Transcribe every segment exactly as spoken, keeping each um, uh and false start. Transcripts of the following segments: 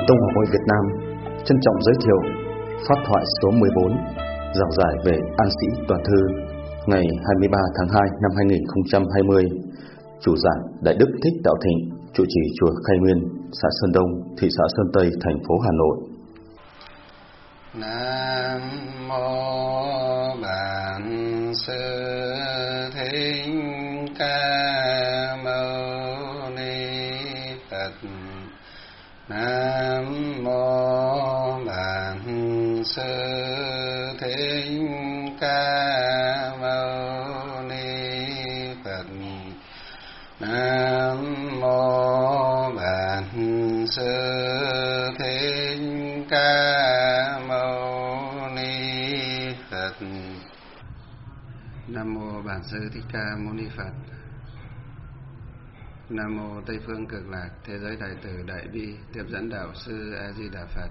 Tông Học hội Việt Nam trân trọng giới thiệu pháp thoại số mười bốn, giảng giải về An Sĩ Toàn Thư, ngày hai mươi ba tháng hai năm hai nghìn không trăm hai mươi. Chủ giảng Đại Đức Thích Đạo Thịnh, trụ trì chùa Khai Nguyên, xã Sơn Đông, thị xã Sơn Tây, thành phố Hà Nội. Nam mô Bản Sư Thích Ca Mâu Ni Phật. Nam mô Bản Sư Thích Ca Mâu Ni Phật. Nam mô Bản Sư Thích Ca Mâu Ni Phật. Nam mô Bản Sư Thích Ca Mâu Ni Phật. Nam mô Tây Phương Cực Lạc Thế Giới Đại Từ Đại Bi Tiếp Dẫn Đạo Sư A Di Đà Phật.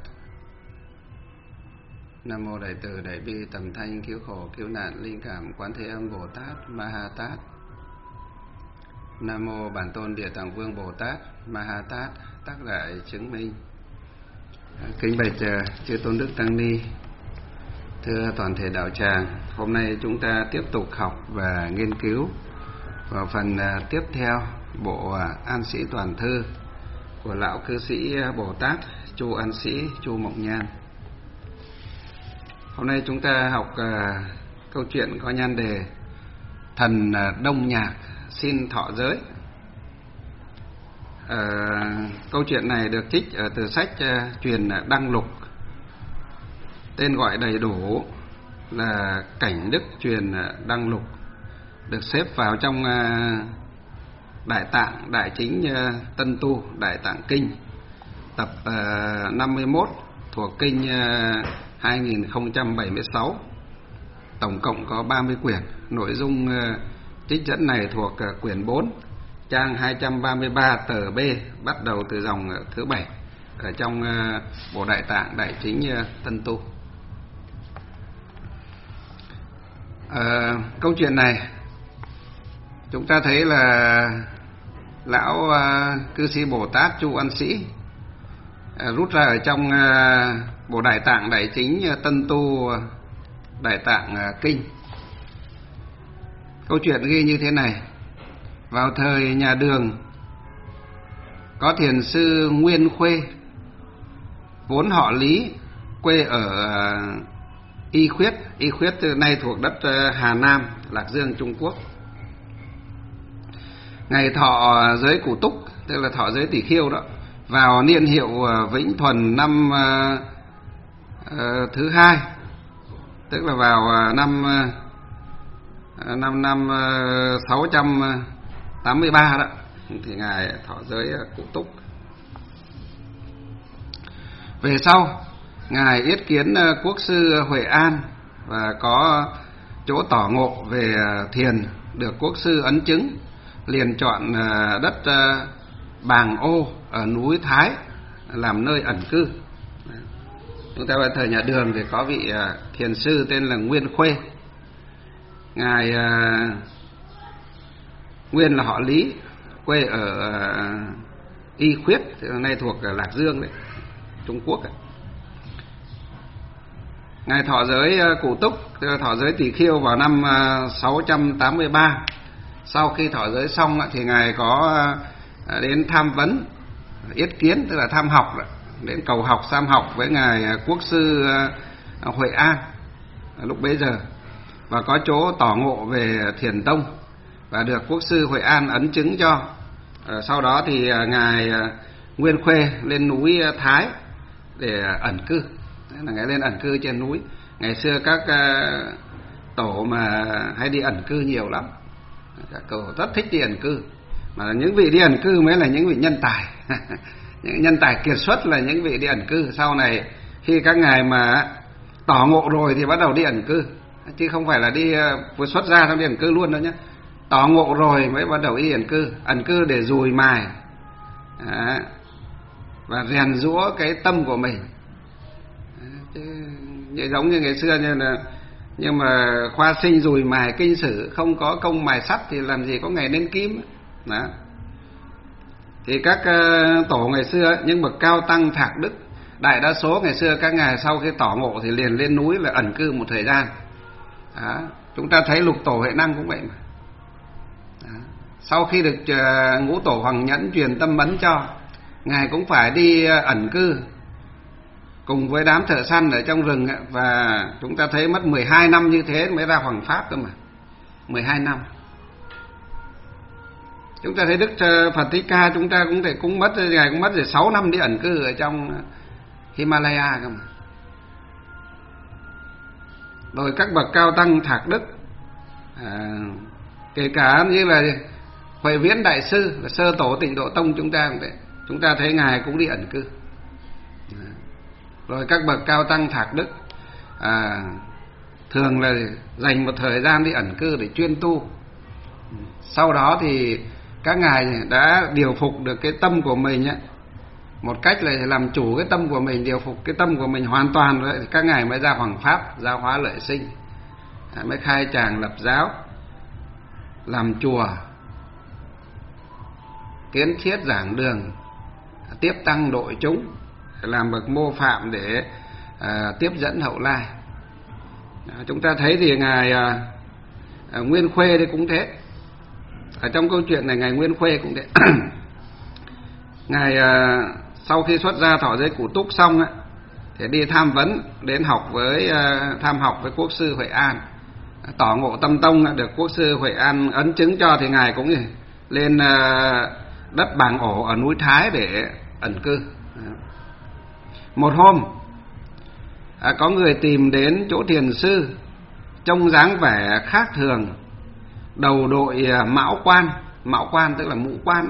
Nam mô Đại Từ Đại Bi Tầm Thanh Cứu Khổ Cứu Nạn Linh Cảm Quán Thế Âm Bồ Tát Ma Ha Tát. Nam mô Bản Tôn Địa Tạng Vương Bồ Tát Ma Ha Tát Tác Đại Chứng Minh. Kính bạch chư tôn đức tăng ni, thưa toàn thể đạo tràng, hôm nay chúng ta tiếp tục học và nghiên cứu vào phần tiếp theo bộ An Sĩ Toàn Thư của lão cư sĩ Bồ Tát Chu An Sĩ Chu Mộng Nhan. Hôm nay chúng ta học uh, câu chuyện có nhan đề Thần Đông Nhạc xin thọ giới. Uh, câu chuyện này được trích uh, từ sách uh, truyền Đăng Lục, tên gọi đầy đủ là Cảnh Đức truyền Đăng Lục, được xếp vào trong uh, Đại Tạng Đại Chính uh, Tân Tu Đại Tạng Kinh tập uh, năm mươi mốt thuộc kinh uh, hai nghìn không trăm bảy mươi sáu. Tổng cộng có ba mươi quyển. Nội dung uh, trích dẫn này thuộc uh, quyển bốn, trang hai trăm ba mươi ba, tờ B, bắt đầu từ dòng uh, thứ bảy ở trong uh, bộ Đại Tạng Đại Chính uh, Tân Tu. Uh, câu chuyện này chúng ta thấy là lão uh, cư sĩ Bồ Tát Chu An Sĩ uh, rút ra ở trong uh, bộ Đại Tạng Đại Chính uh, Tân Tu uh, Đại Tạng uh, Kinh. Câu chuyện ghi như thế này: vào thời nhà Đường, có thiền sư Nguyên Khuê, vốn họ Lý, quê ở uh, Y Khuyết. Y Khuyết từ nay thuộc đất uh, Hà Nam, Lạc Dương, Trung Quốc. Ngày thọ giới Cụ Túc, tức là thọ giới Tỷ Khiêu đó, vào niên hiệu uh, Vĩnh Thuần năm uh, uh, thứ hai, tức là vào uh, năm uh, năm năm uh, sáu trăm tám mươi ba đó, thì ngài thọ giới uh, Cụ Túc. Về sau, ngài yết kiến uh, quốc sư Huệ An và có chỗ tỏ ngộ về uh, thiền, được quốc sư ấn chứng, liền chọn uh, đất uh, Bàng Ô ở núi Thái làm nơi ẩn cư. Chúng ta vào thời nhà Đường thì có vị uh, thiền sư tên là Nguyên Khuê. Ngài uh, nguyên là họ Lý, quê ở uh, Y Khuyết, nay thuộc uh, Lạc Dương đấy, Trung Quốc ấy. Ngài thọ giới uh, Cụ Túc, tức là thọ giới Tỷ Khiêu vào năm uh, sáu trăm tám mươi ba. Sau khi thọ giới xong uh, thì ngài có uh, đến tham vấn, yết kiến, tức là tham học, đến cầu học, tham học với ngài uh, quốc sư uh, Huệ An uh, lúc bấy giờ, và có chỗ tỏ ngộ về thiền tông và được quốc sư Huệ An ấn chứng cho. Uh, sau đó thì uh, ngài uh, Nguyên Khuê lên núi uh, Thái để uh, ẩn cư. Đấy là ngài lên ẩn cư trên núi. Ngày xưa các uh, tổ mà hay đi ẩn cư nhiều lắm, các tổ rất thích đi ẩn cư, mà những vị đi ẩn cư mới là những vị nhân tài. Những nhân tài kiệt xuất là những vị đi ẩn cư. Sau này khi các ngài mà tỏ ngộ rồi thì bắt đầu đi ẩn cư, chứ không phải là đi vừa xuất ra xong đi ẩn cư luôn đâu nhé. Tỏ ngộ rồi mới bắt đầu đi ẩn cư. Ẩn cư để dùi mài à, và rèn giũa cái tâm của mình. Chứ giống như ngày xưa như là, nhưng mà khoa sinh dùi mài kinh sử, không có công mài sắt thì làm gì có ngày nên kim đó. Thì các uh, tổ ngày xưa, những bậc cao tăng thạc đức, đại đa số ngày xưa các ngài sau khi tỏ ngộ thì liền lên núi là ẩn cư một thời gian. Đó. Chúng ta thấy Lục Tổ Huệ Năng cũng vậy mà. Đó. Sau khi được uh, Ngũ Tổ Hoàng Nhẫn truyền tâm ấn cho, ngài cũng phải đi uh, ẩn cư cùng với đám thợ săn ở trong rừng, và chúng ta thấy mất mười hai năm như thế mới ra Hoằng Pháp cơ mà. mười hai năm. Chúng ta thấy Đức Phật Thích Ca chúng ta cũng thể cũng mất, ngài cũng mất rồi sáu năm đi ẩn cư ở trong Himalaya cơ mà. Rồi các bậc cao tăng thạc đức, à, kể cả như là Huệ Viễn Đại Sư, là sơ tổ Tịnh Độ Tông chúng ta cũng thế, chúng ta thấy ngài cũng đi ẩn cư. Rồi các bậc cao tăng thạc đức à, thường là dành một thời gian đi ẩn cư để chuyên tu. Sau đó thì các ngài đã điều phục được cái tâm của mình ấy, một cách là làm chủ cái tâm của mình, điều phục cái tâm của mình hoàn toàn rồi, thì các ngài mới ra Hoằng Pháp, giáo hóa lợi sinh, mới khai tràng lập giáo, làm chùa, kiến thiết giảng đường, tiếp tăng độ chúng, làm bậc mô phạm để à, tiếp dẫn hậu lai. À, chúng ta thấy thì ngài à, à, Nguyên Khuê đây cũng thế. Ở trong câu chuyện này ngài Nguyên Khuê cũng thế. Ngài à, sau khi xuất gia thọ giới Cụ Túc xong á, thì đi tham vấn, đến học với à, tham học với quốc sư Huệ An, tỏ ngộ tâm tông, được quốc sư Huệ An ấn chứng cho, thì ngài cũng lên à, đất Bàng Ổ ở núi Thái để ẩn cư. Một hôm à, có người tìm đến chỗ thiền sư, trông dáng vẻ khác thường, đầu đội à, mão quan, mão quan tức là mũ quan,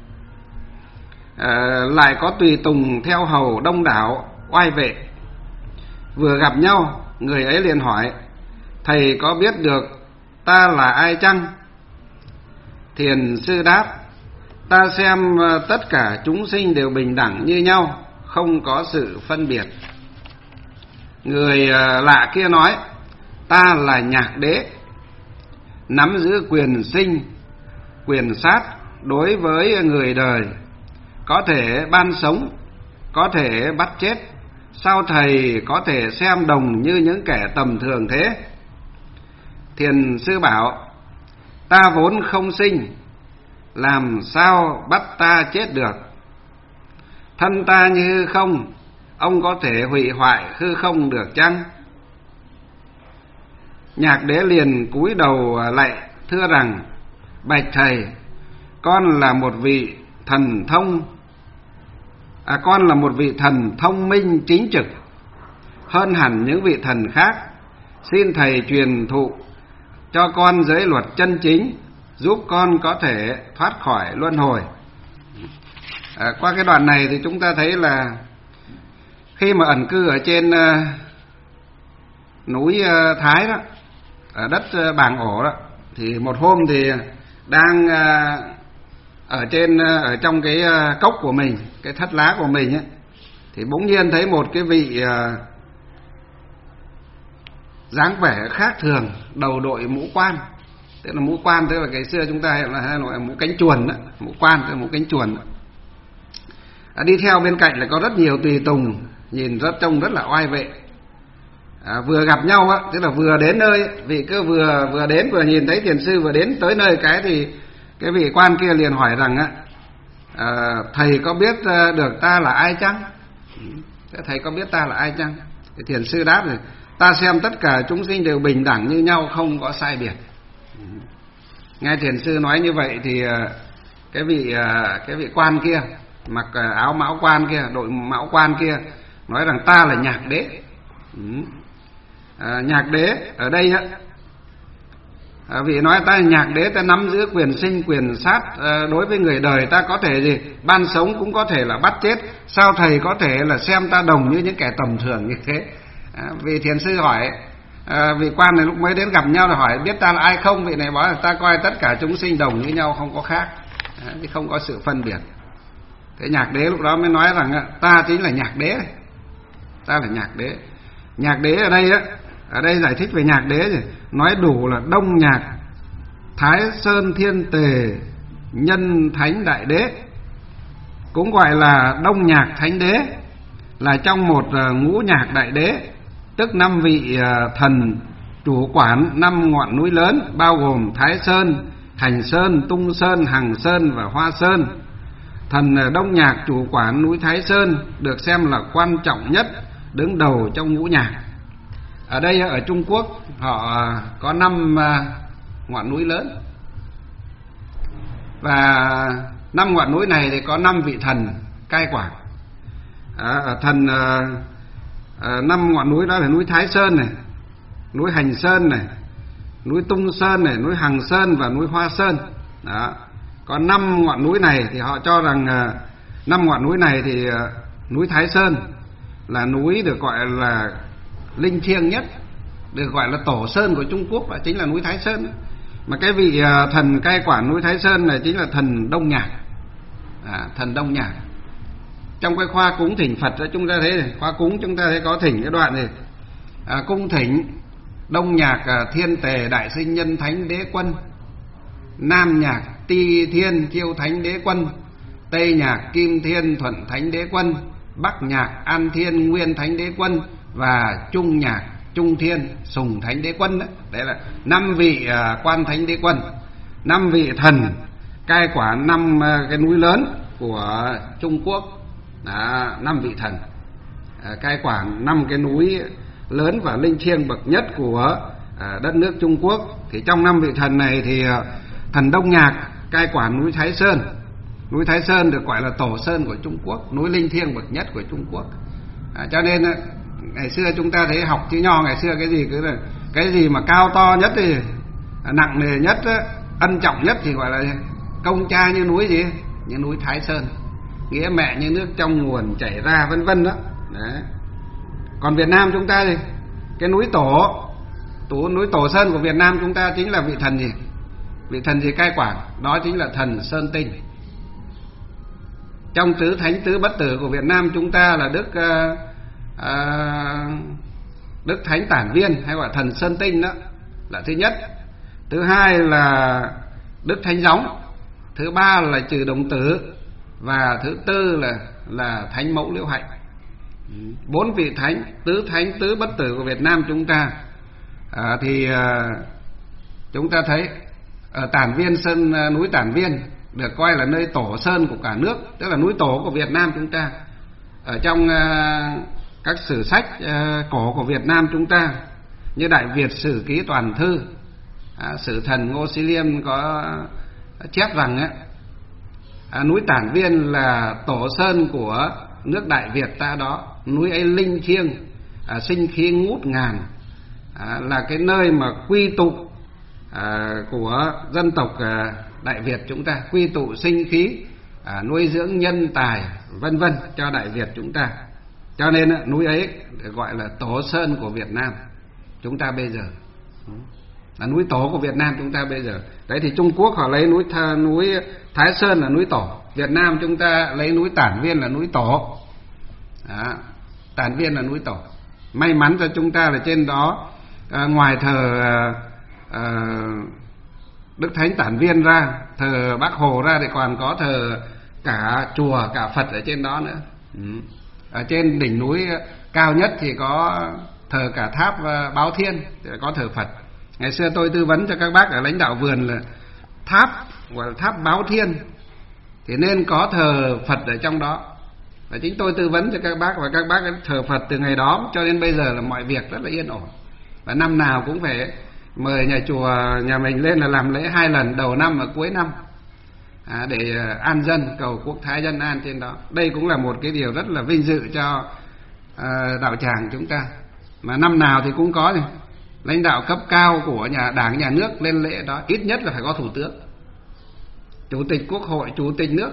à, lại có tùy tùng theo hầu đông đảo oai vệ. Vừa gặp nhau, người ấy liền hỏi: thầy có biết được ta là ai chăng? Thiền sư đáp: ta xem tất cả chúng sinh đều bình đẳng như nhau, không có sự phân biệt. Người lạ kia nói: ta là Nhạc Đế, nắm giữ quyền sinh, quyền sát đối với người đời, có thể ban sống, có thể bắt chết. Sao thầy có thể xem đồng như những kẻ tầm thường thế? Thiền sư bảo: ta vốn không sinh, làm sao bắt ta chết được? Thân ta như hư không, ông có thể hủy hoại hư không được chăng? Nhạc Đế liền cúi đầu lạy, thưa rằng: bạch thầy, con là một vị thần thông à, con là một vị thần thông minh chính trực, hơn hẳn những vị thần khác. Xin thầy truyền thụ cho con giới luật chân chính, giúp con có thể thoát khỏi luân hồi. À, qua cái đoạn này thì chúng ta thấy là khi mà ẩn cư ở trên uh, núi uh, Thái đó, ở đất uh, Bàng Ổ đó, thì một hôm thì đang uh, ở trên uh, ở trong cái uh, cốc của mình, cái thất lá của mình ấy, thì bỗng nhiên thấy một cái vị uh, dáng vẻ khác thường, đầu đội mũ quan. Tức là mũ quan tức là ngày xưa chúng ta là gọi mũ cánh chuồn đó, mũ quan tức là mũ cánh chuồn đó. À, đi theo bên cạnh là có rất nhiều tùy tùng, nhìn rất trông rất là oai vệ. À, vừa gặp nhau á, tức là vừa đến nơi, vị cứ vừa vừa đến vừa nhìn thấy thiền sư vừa đến tới nơi cái thì cái vị quan kia liền hỏi rằng á, à, thầy có biết được ta là ai chăng? Thầy có biết ta là ai chăng? Thì thiền sư đáp rồi: ta xem tất cả chúng sinh đều bình đẳng như nhau, không có sai biệt. Nghe thiền sư nói như vậy thì cái vị cái vị quan kia mặc áo mão quan kia, đội mão quan kia nói rằng: ta là Nhạc Đế. À, Nhạc Đế ở đây á, à, vị nói ta là Nhạc Đế, ta nắm giữ quyền sinh quyền sát, à, đối với người đời ta có thể gì ban sống, cũng có thể là bắt chết. Sao thầy có thể là xem ta đồng như những kẻ tầm thường như thế? À, vị thiền sư hỏi, à, vị quan này lúc mới đến gặp nhau là hỏi biết ta là ai không? Vị này bảo là ta coi tất cả chúng sinh đồng như nhau, không có khác, à, không có sự phân biệt. Thế Nhạc Đế lúc đó mới nói rằng ta chính là Nhạc Đế, ta là Nhạc Đế. Nhạc Đế ở đây á, ở đây giải thích về Nhạc Đế thì nói đủ là Đông Nhạc, Thái Sơn Thiên Tề, Nhân Thánh Đại Đế. cũng gọi là Đông Nhạc Thánh Đế, là trong một ngũ nhạc đại đế, tức năm vị thần chủ quản năm ngọn núi lớn, bao gồm Thái Sơn, Hành Sơn, Tung Sơn, Hằng Sơn và Hoa Sơn. Thần Đông Nhạc chủ quản núi Thái Sơn được xem là quan trọng nhất, đứng đầu trong ngũ nhạc. Ở đây ở Trung Quốc họ có năm ngọn núi lớn, và năm ngọn núi này thì có năm vị thần cai quản. À, thần à, à, năm ngọn núi đó là núi Thái Sơn này, núi Hành Sơn này, núi Tung Sơn này, núi Hằng Sơn và núi Hoa Sơn. Đó. Có năm ngọn núi này thì họ cho rằng à, năm ngọn núi này thì à, núi Thái Sơn là núi được gọi là linh thiêng nhất, được gọi là tổ sơn của Trung Quốc, là chính là núi Thái Sơn. Mà cái vị à, thần cai quản núi Thái Sơn này chính là thần Đông Nhạc. À, thần Đông Nhạc. Trong cái khoa cúng thỉnh Phật đó chúng ta thấy này, khoa cúng chúng ta thấy có thỉnh cái đoạn này, à, cung thỉnh Đông Nhạc à, Thiên Tề Đại Sinh Nhân Thánh Đế Quân, Nam Nhạc Ti Thiên Chiêu Thánh Đế Quân, Tây Nhạc Kim Thiên Thuận Thánh Đế Quân, Bắc Nhạc An Thiên Nguyên Thánh Đế Quân và Trung Nhạc Trung Thiên Sùng Thánh Đế Quân. Đấy, đấy là năm vị à, quan thánh đế quân, năm vị thần cai quản năm à, cái núi lớn của Trung Quốc. Đó, năm vị thần à, cai quản năm cái núi lớn và linh thiêng bậc nhất của à, đất nước Trung Quốc. Thì trong năm vị thần này thì à, thần Đông Nhạc cai quản núi Thái Sơn. Núi Thái Sơn được gọi là tổ sơn của Trung Quốc, núi linh thiêng bậc nhất của Trung Quốc. À, cho nên ngày xưa chúng ta thấy học chữ nho ngày xưa cái gì cứ là cái gì mà cao to nhất thì nặng nề nhất, ân trọng nhất thì gọi là công cha như núi gì, như núi Thái Sơn, nghĩa mẹ như nước trong nguồn chảy ra, vân vân đó. Đấy. Còn Việt Nam chúng ta thì cái núi tổ, tổ núi tổ sơn của Việt Nam chúng ta chính là vị thần gì? Vị thần gì cai quản? Đó chính là thần Sơn Tinh. Trong tứ thánh tứ bất tử của Việt Nam chúng ta là Đức uh, uh, Đức Thánh Tản Viên, hay gọi là thần Sơn Tinh, đó là thứ nhất. Thứ hai là Đức Thánh Gióng. Thứ ba là Trừ Đồng Tử. Và thứ tư là là Thánh Mẫu Liễu Hạnh. Bốn vị thánh tứ thánh tứ bất tử của Việt Nam chúng ta à, thì à, chúng ta thấy ở Tản Viên Sơn, núi Tản Viên được coi là nơi tổ sơn của cả nước, tức là núi tổ của Việt Nam chúng ta. Ở trong à, các sử sách à, cổ của Việt Nam chúng ta như Đại Việt Sử Ký Toàn Thư, à, Sử Thần Ngô Sĩ Liêm có chép rằng ấy, à, núi Tản Viên là tổ sơn của nước Đại Việt ta đó. Núi ấy linh thiêng, à, sinh khí ngút ngàn, à, là cái nơi mà quy tụ à, của dân tộc à, Đại Việt chúng ta, quy tụ sinh khí, à, nuôi dưỡng nhân tài vân vân cho Đại Việt chúng ta. Cho nên à, núi ấy được gọi là tổ sơn của Việt Nam chúng ta bây giờ, là núi tổ của Việt Nam chúng ta bây giờ. Đấy thì Trung Quốc họ lấy núi Tha, núi Thái Sơn là núi tổ, Việt Nam chúng ta lấy núi Tản Viên là núi tổ. Đó, Tản Viên là núi tổ. May mắn cho chúng ta là trên đó à, ngoài thờ à, à, Đức Thánh Tản Viên ra, thờ Bác Hồ ra, thì còn có thờ cả chùa, cả Phật ở trên đó nữa. Ừ. Ở trên đỉnh núi cao nhất thì có thờ cả tháp Báo Thiên, có thờ Phật. Ngày xưa tôi tư vấn cho các bác ở lãnh đạo vườn là tháp gọi là tháp Báo Thiên thì nên có thờ Phật ở trong đó. Và chính tôi tư vấn cho các bác, và các bác thờ Phật từ ngày đó cho đến bây giờ là mọi việc rất là yên ổn. Và năm nào cũng phải mời nhà chùa nhà mình lên là làm lễ hai lần, đầu năm và cuối năm, à, để an dân, cầu quốc thái dân an trên đó. Đây cũng là một cái điều rất là vinh dự cho à, đạo tràng chúng ta. Mà năm nào thì cũng có thì lãnh đạo cấp cao của nhà đảng nhà nước lên lễ đó, ít nhất là phải có thủ tướng, chủ tịch quốc hội, chủ tịch nước,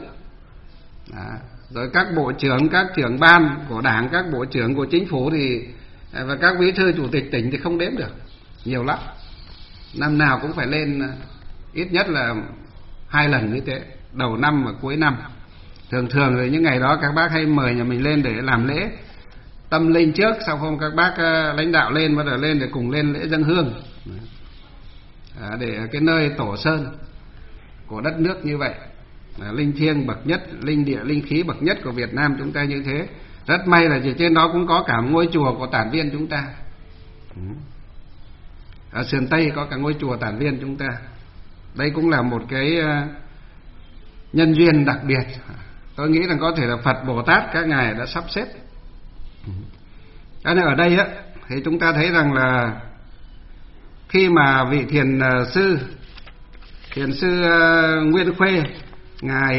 à, rồi các bộ trưởng, các trưởng ban của đảng, các bộ trưởng của chính phủ thì và các bí thư chủ tịch tỉnh thì không đếm được, nhiều lắm. Năm nào cũng phải lên ít nhất là hai lần như thế, đầu năm và cuối năm. Thường thường rồi những ngày đó các bác hay mời nhà mình lên để làm lễ tâm linh trước, sau hôm các bác lãnh đạo lên bắt đầu lên để cùng lên lễ dâng hương, à, để cái nơi tổ sơn của đất nước như vậy. linh thiêng bậc nhất, linh địa linh khí bậc nhất của Việt Nam chúng ta như thế. Rất may là trên đó cũng có cả ngôi chùa của Tản Viên chúng ta. Ở sườn Tây có cả ngôi chùa Tản Viên chúng ta. Đây cũng là một cái nhân duyên đặc biệt. Tôi nghĩ rằng có thể là Phật Bồ Tát các ngài đã sắp xếp. Cho nên ở đây á, thì chúng ta thấy rằng là khi mà vị thiền sư thiền sư Nguyên Khuê ngài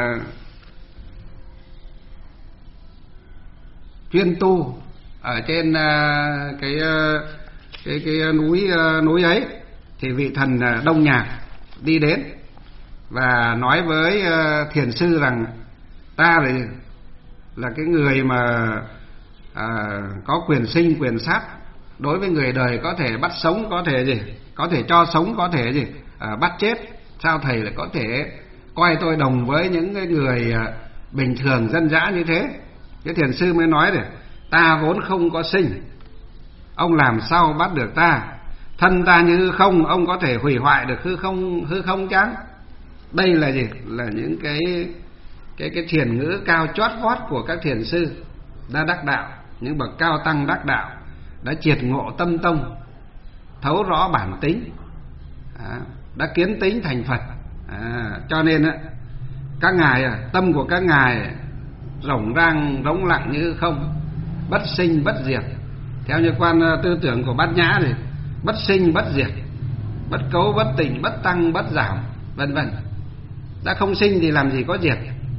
chuyên tu ở trên cái cái cái núi núi ấy, thì vị thần Đông Nhạc đi đến và nói với thiền sư rằng ta là là cái người mà à, có quyền sinh quyền sát, đối với người đời có thể bắt sống, có thể gì, có thể cho sống, có thể gì à, bắt chết. Sao thầy lại có thể coi tôi đồng với những cái người à, bình thường dân dã như thế? Cái thiền sư mới nói này, ta vốn không có sinh, ông làm sao bắt được ta? Thân ta như hư không, ông có thể hủy hoại được hư không hư không chăng? Đây là gì? Là những cái cái cái thiền ngữ cao chót vót của các thiền sư đã đắc đạo, những bậc cao tăng đắc đạo, đã triệt ngộ tâm tông, thấu rõ bản tính, à, đã kiến tính thành Phật. À, cho nên á, các ngài tâm của các ngài rỗng rang rỗng lặng như không, bất sinh bất diệt. Theo như quan tư tưởng của Bát Nhã thì bất sinh bất diệt, bất cấu bất tịnh, bất tăng bất giảm, vân vân. Đã không sinh thì làm gì có diệt.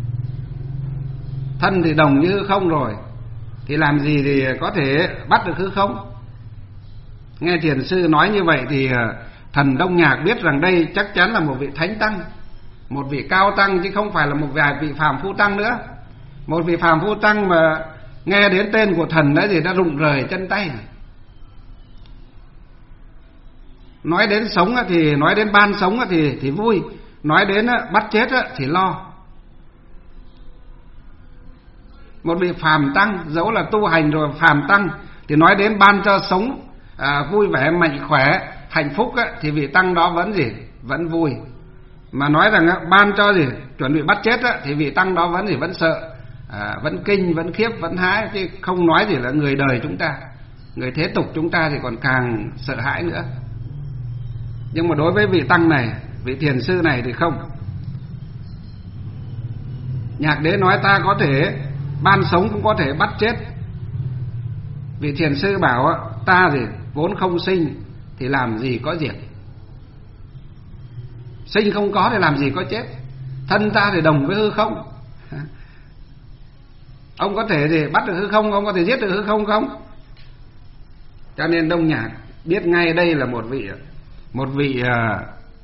Thân thì đồng như hư không rồi, thì làm gì thì có thể bắt được hư không? Nghe thiền sư nói như vậy thì thần Đông Nhạc biết rằng đây chắc chắn là một vị thánh tăng, một vị cao tăng, chứ không phải là một vài vị phàm phu tăng nữa. Một vị phàm phu tăng mà nghe đến tên của thần đấy thì đã rụng rời chân tay. Nói đến sống thì nói đến ban sống thì thì vui, nói đến bắt chết thì lo. Một vị phàm tăng, dẫu là tu hành rồi phàm tăng, thì nói đến ban cho sống à, vui vẻ, mạnh khỏe, hạnh phúc á, thì vị tăng đó vẫn gì, vẫn vui. Mà nói rằng á, ban cho gì, chuẩn bị bắt chết á, thì vị tăng đó vẫn gì, vẫn sợ, à, vẫn kinh, vẫn khiếp, vẫn hãi, chứ không nói gì là người đời chúng ta, người thế tục chúng ta thì còn càng sợ hãi nữa. Nhưng mà đối với vị tăng này, vị thiền sư này thì không. Nhạc Đế nói ta có thể ban sống cũng có thể bắt chết. Vị thiền sư bảo ta thì vốn không sinh thì làm gì có diệt. Sinh không có thì làm gì có chết. Thân ta thì đồng với hư không. Ông có thể thì bắt được hư không, ông có thể giết được hư không không? Cho nên Đông Nhạc biết ngay đây là một vị một vị uh,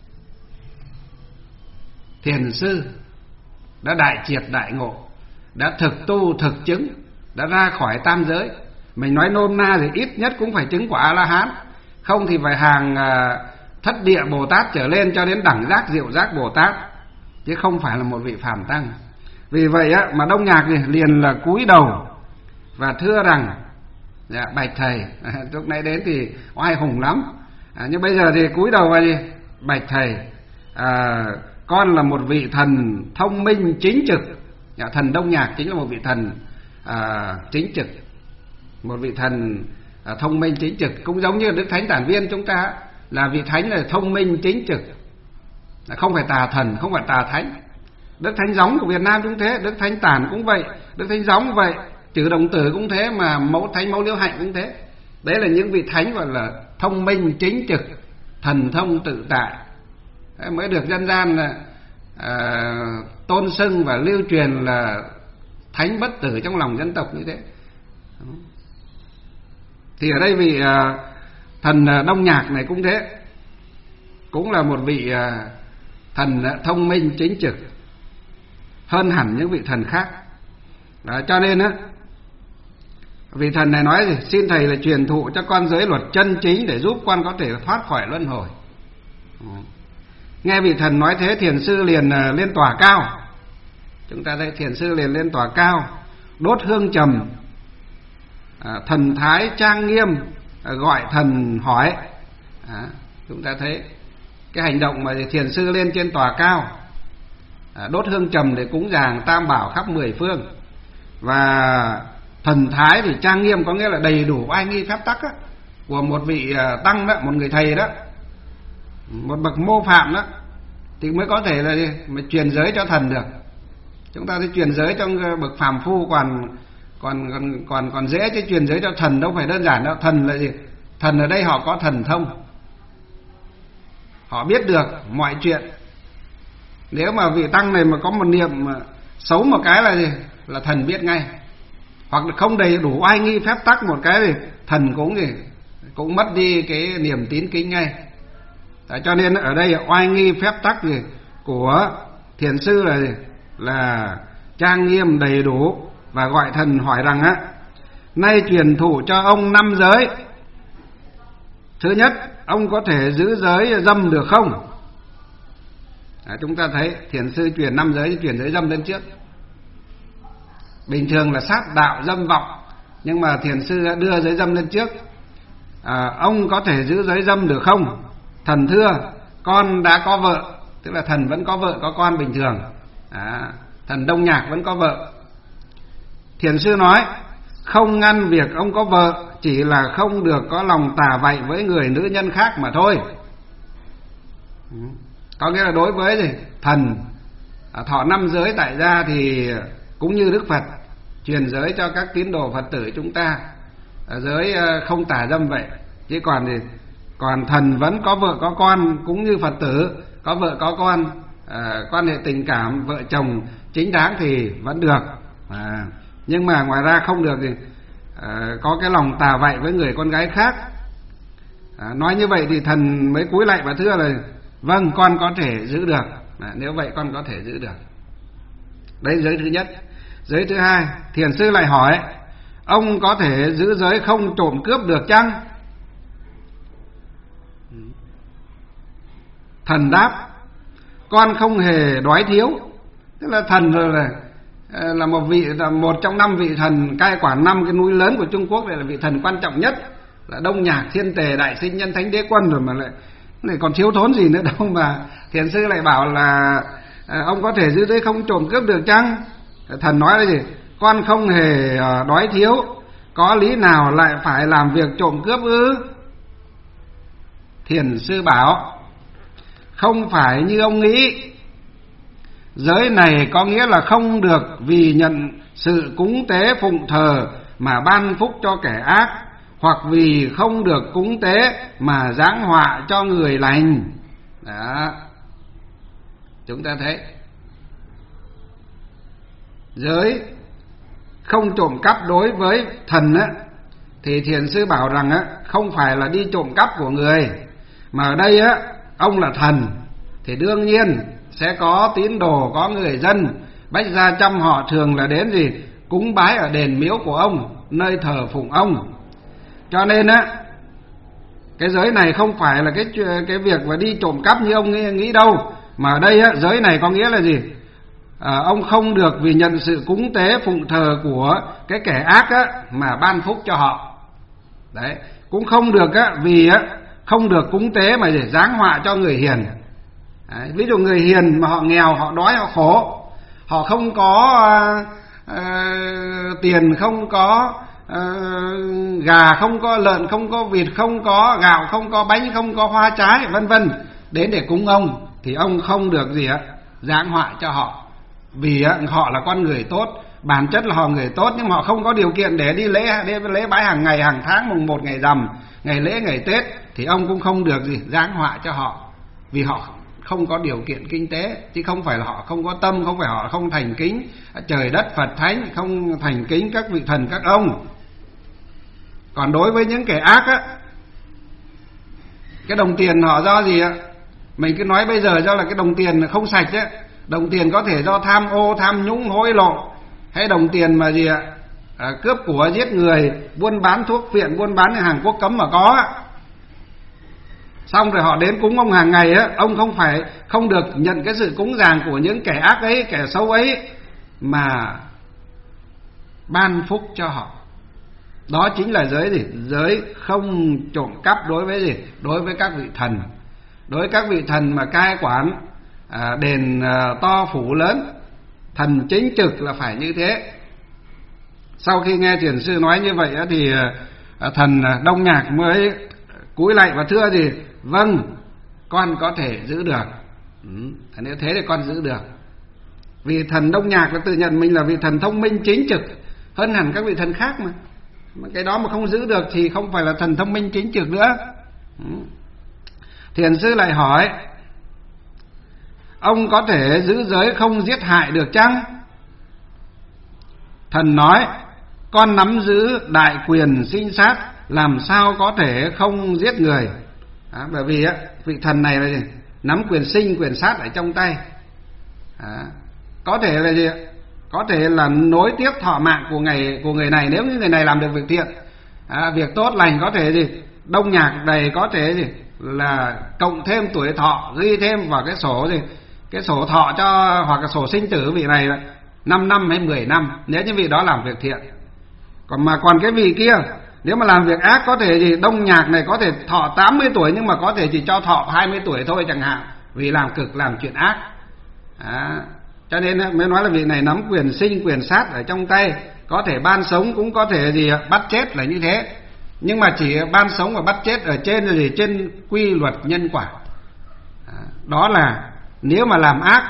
thiền sư đã đại triệt đại ngộ, đã thực tu thực chứng, đã ra khỏi tam giới. Mình nói nôm na thì ít nhất cũng phải chứng quả A-la-hán, không thì phải hàng uh, thất địa Bồ Tát trở lên cho đến đẳng giác diệu giác Bồ Tát, chứ không phải là một vị phàm tăng. Vì vậy á, mà Đông Nhạc thì liền là cúi đầu và thưa rằng dạ, bạch thầy, à, lúc nãy đến thì oai hùng lắm, à, nhưng bây giờ thì cúi đầu vào gì? Bạch thầy, à, con là một vị thần thông minh chính trực. Dạ, thần Đông Nhạc chính là một vị thần à, chính trực, một vị thần à, thông minh chính trực, cũng giống như Đức Thánh Tản Viên chúng ta là vị thánh là thông minh chính trực, không phải tà thần, không phải tà thánh. Đức Thánh Gióng của Việt Nam cũng thế, Đức Thánh Tản cũng vậy, Đức Thánh Gióng cũng vậy, Chữ Đồng Tử cũng thế, mà Mẫu Thánh Mẫu Liễu Hạnh cũng thế. Đấy là những vị thánh gọi là thông minh chính trực, thần thông tự tại, đấy, mới được dân gian là à, tôn xưng và lưu truyền là thánh bất tử trong lòng dân tộc như thế. Thì ở đây vị à, thần Đông Nhạc này cũng thế, cũng là một vị à, thần thông minh chính trực, hơn hẳn những vị thần khác. Đó, cho nên á, vị thần này nói gì? Xin thầy là truyền thụ cho con giới luật chân chính để giúp con có thể thoát khỏi luân hồi. Nghe vị thần nói thế, thiền sư liền lên tòa cao. Chúng ta thấy thiền sư liền lên tòa cao, đốt hương trầm, à, thần thái trang nghiêm, à, gọi thần hỏi. À, chúng ta thấy cái hành động mà thiền sư lên trên tòa cao à, đốt hương trầm để cúng dường tam bảo khắp mười phương. Và thần thái thì trang nghiêm, có nghĩa là đầy đủ oai nghi phép tắc á, của một vị tăng đó, một người thầy đó, một bậc mô phạm đó, thì mới có thể là gì? Mà truyền giới cho thần được. Chúng ta thì truyền giới cho bậc phàm phu còn còn còn còn còn dễ, chứ truyền giới cho thần đâu phải đơn giản đâu. Thần là gì? Thần ở đây họ có thần thông, họ biết được mọi chuyện. Nếu mà vị tăng này mà có một niệm xấu một cái là gì? Là thần biết ngay. Hoặc là không đầy đủ oai nghi phép tắc một cái thì thần cũng gì? Cũng mất đi cái niềm tín kính ngay. Đấy, cho nên ở đây oai nghi phép tắc gì của thiền sư là gì? Là trang nghiêm đầy đủ. Và gọi thần hỏi rằng á, nay truyền thụ cho ông năm giới. Thứ nhất, ông có thể giữ giới dâm được không? À, chúng ta thấy thiền sư truyền năm giới, truyền giới dâm lên trước. Bình thường là sát đạo dâm vọng, nhưng mà thiền sư đã đưa giới dâm lên trước. À, ông có thể giữ giới dâm được không? Thần thưa, con đã có vợ. Tức là thần vẫn có vợ có con bình thường. À, thần Đông Nhạc vẫn có vợ. Thiền sư nói, không ngăn việc ông có vợ, chỉ là không được có lòng tà vậy với người nữ nhân khác mà thôi. Có nghĩa là đối với gì? Thần thọ năm giới tại gia thì cũng như Đức Phật truyền giới cho các tín đồ Phật tử chúng ta, giới không tà dâm vậy. Chứ còn thì còn thần vẫn có vợ có con, cũng như Phật tử có vợ có con, à, quan hệ tình cảm vợ chồng chính đáng thì vẫn được. À, nhưng mà ngoài ra không được thì à, có cái lòng tà vậy với người con gái khác. À, nói như vậy thì thần mới cúi lạy và thưa là vâng, con có thể giữ được. À, nếu vậy con có thể giữ được. Đấy giới thứ nhất. Giới thứ hai, thiền sư lại hỏi, ông có thể giữ giới không trộm cướp được chăng? Thần đáp, con không hề đói thiếu. Tức là thần rồi là là một vị là một trong năm vị thần cai quản năm cái núi lớn của Trung Quốc, này là vị thần quan trọng nhất, là Đông Nhạc Thiên Tề Đại Sinh Nhân Thánh Đế Quân rồi, mà lại này còn thiếu thốn gì nữa đâu mà thiền sư lại bảo là à, ông có thể giữ giới không trộm cướp được chăng? Thần nói là gì? Con không hề đói thiếu, có lý nào lại phải làm việc trộm cướp ư? Thiền sư bảo, không phải như ông nghĩ. Giới này có nghĩa là không được vì nhận sự cúng tế phụng thờ mà ban phúc cho kẻ ác, hoặc vì không được cúng tế mà giáng họa cho người lành. Đó, chúng ta thấy giới không trộm cắp đối với thần á, thì thiền sư bảo rằng á, không phải là đi trộm cắp của người, mà ở đây á, ông là thần thì đương nhiên sẽ có tín đồ, có người dân bách gia trăm họ thường là đến gì cúng bái ở đền miếu của ông, nơi thờ phụng ông. Cho nên á, cái giới này không phải là cái cái việc mà đi trộm cắp như ông nghĩ, nghĩ đâu, mà ở đây á, giới này có nghĩa là gì? À, ông không được vì nhận sự cúng tế phụng thờ của cái kẻ ác á mà ban phúc cho họ. Đấy, cũng không được á vì á không được cúng tế mà để giáng họa cho người hiền. Đấy, ví dụ người hiền mà họ nghèo, họ đói, họ khổ, họ không có uh, uh, tiền, không có uh, gà, không có lợn, không có vịt, không có gạo, không có bánh, không có hoa trái, vân vân, đến để cúng ông, thì ông không được gì á giáng họa cho họ. Vì á, họ là con người tốt, bản chất là họ người tốt, nhưng họ không có điều kiện để đi lễ đi lễ bái hàng ngày, hàng tháng, mùng một, ngày rằm, ngày lễ, ngày Tết, thì ông cũng không được gì giáng họa cho họ, vì họ không có điều kiện kinh tế, chứ không phải là họ không có tâm, không phải họ không thành kính trời đất Phật thánh, không thành kính các vị thần các ông. Còn đối với những kẻ ác á, cái đồng tiền họ do gì á, mình cứ nói bây giờ do là cái đồng tiền không sạch á, đồng tiền có thể do tham ô, tham nhũng, hối lộ, hay đồng tiền mà gì ạ, à, cướp của, giết người, buôn bán thuốc phiện, buôn bán hàng quốc cấm mà có á. Xong rồi họ đến cúng ông hàng ngày á, ông không phải không được nhận cái sự cúng dường của những kẻ ác ấy, kẻ xấu ấy, mà ban phúc cho họ. Đó chính là giới gì? Giới không trộm cắp đối với gì? Đối với các vị thần. Đối với các vị thần mà cai quản à, đền à, to phủ lớn, thần chính trực là phải như thế. Sau khi nghe thiền sư nói như vậy thì à, thần Đông Nhạc mới cúi lạy và thưa gì: vâng, con có thể giữ được. Ừ, nếu thế thì con giữ được. Vì thần Đông Nhạc là tự nhận mình là vị thần thông minh chính trực hơn hẳn các vị thần khác mà. Mà cái đó mà không giữ được thì không phải là thần thông minh chính trực nữa. Ừ. Thiền sư lại hỏi: ông có thể giữ giới không giết hại được chăng? Thần nói: con nắm giữ đại quyền sinh sát, làm sao có thể không giết người. À, bởi vì á, vị thần này là gì? Nắm quyền sinh quyền sát ở trong tay. À, có thể là gì? Có thể là nối tiếp thọ mạng của người của người này nếu như người này làm được việc thiện, à, việc tốt lành. Có thể gì? Đông Nhạc này có thể gì? Là cộng thêm tuổi thọ, ghi thêm vào cái sổ gì? Cái sổ thọ cho, hoặc là sổ sinh tử vị này là năm năm hay mười năm nếu như vị đó làm việc thiện. Còn mà còn cái vị kia nếu mà làm việc ác, có thể gì? Đông Nhạc này có thể thọ tám mươi tuổi nhưng mà có thể chỉ cho thọ hai mươi tuổi thôi chẳng hạn, vì làm cực, làm chuyện ác. À, cho nên mới nói là vị này nắm quyền sinh quyền sát ở trong tay, có thể ban sống cũng có thể gì bắt chết là như thế. Nhưng mà chỉ ban sống và bắt chết ở trên là gì? Trên quy luật nhân quả. À, đó là nếu mà làm ác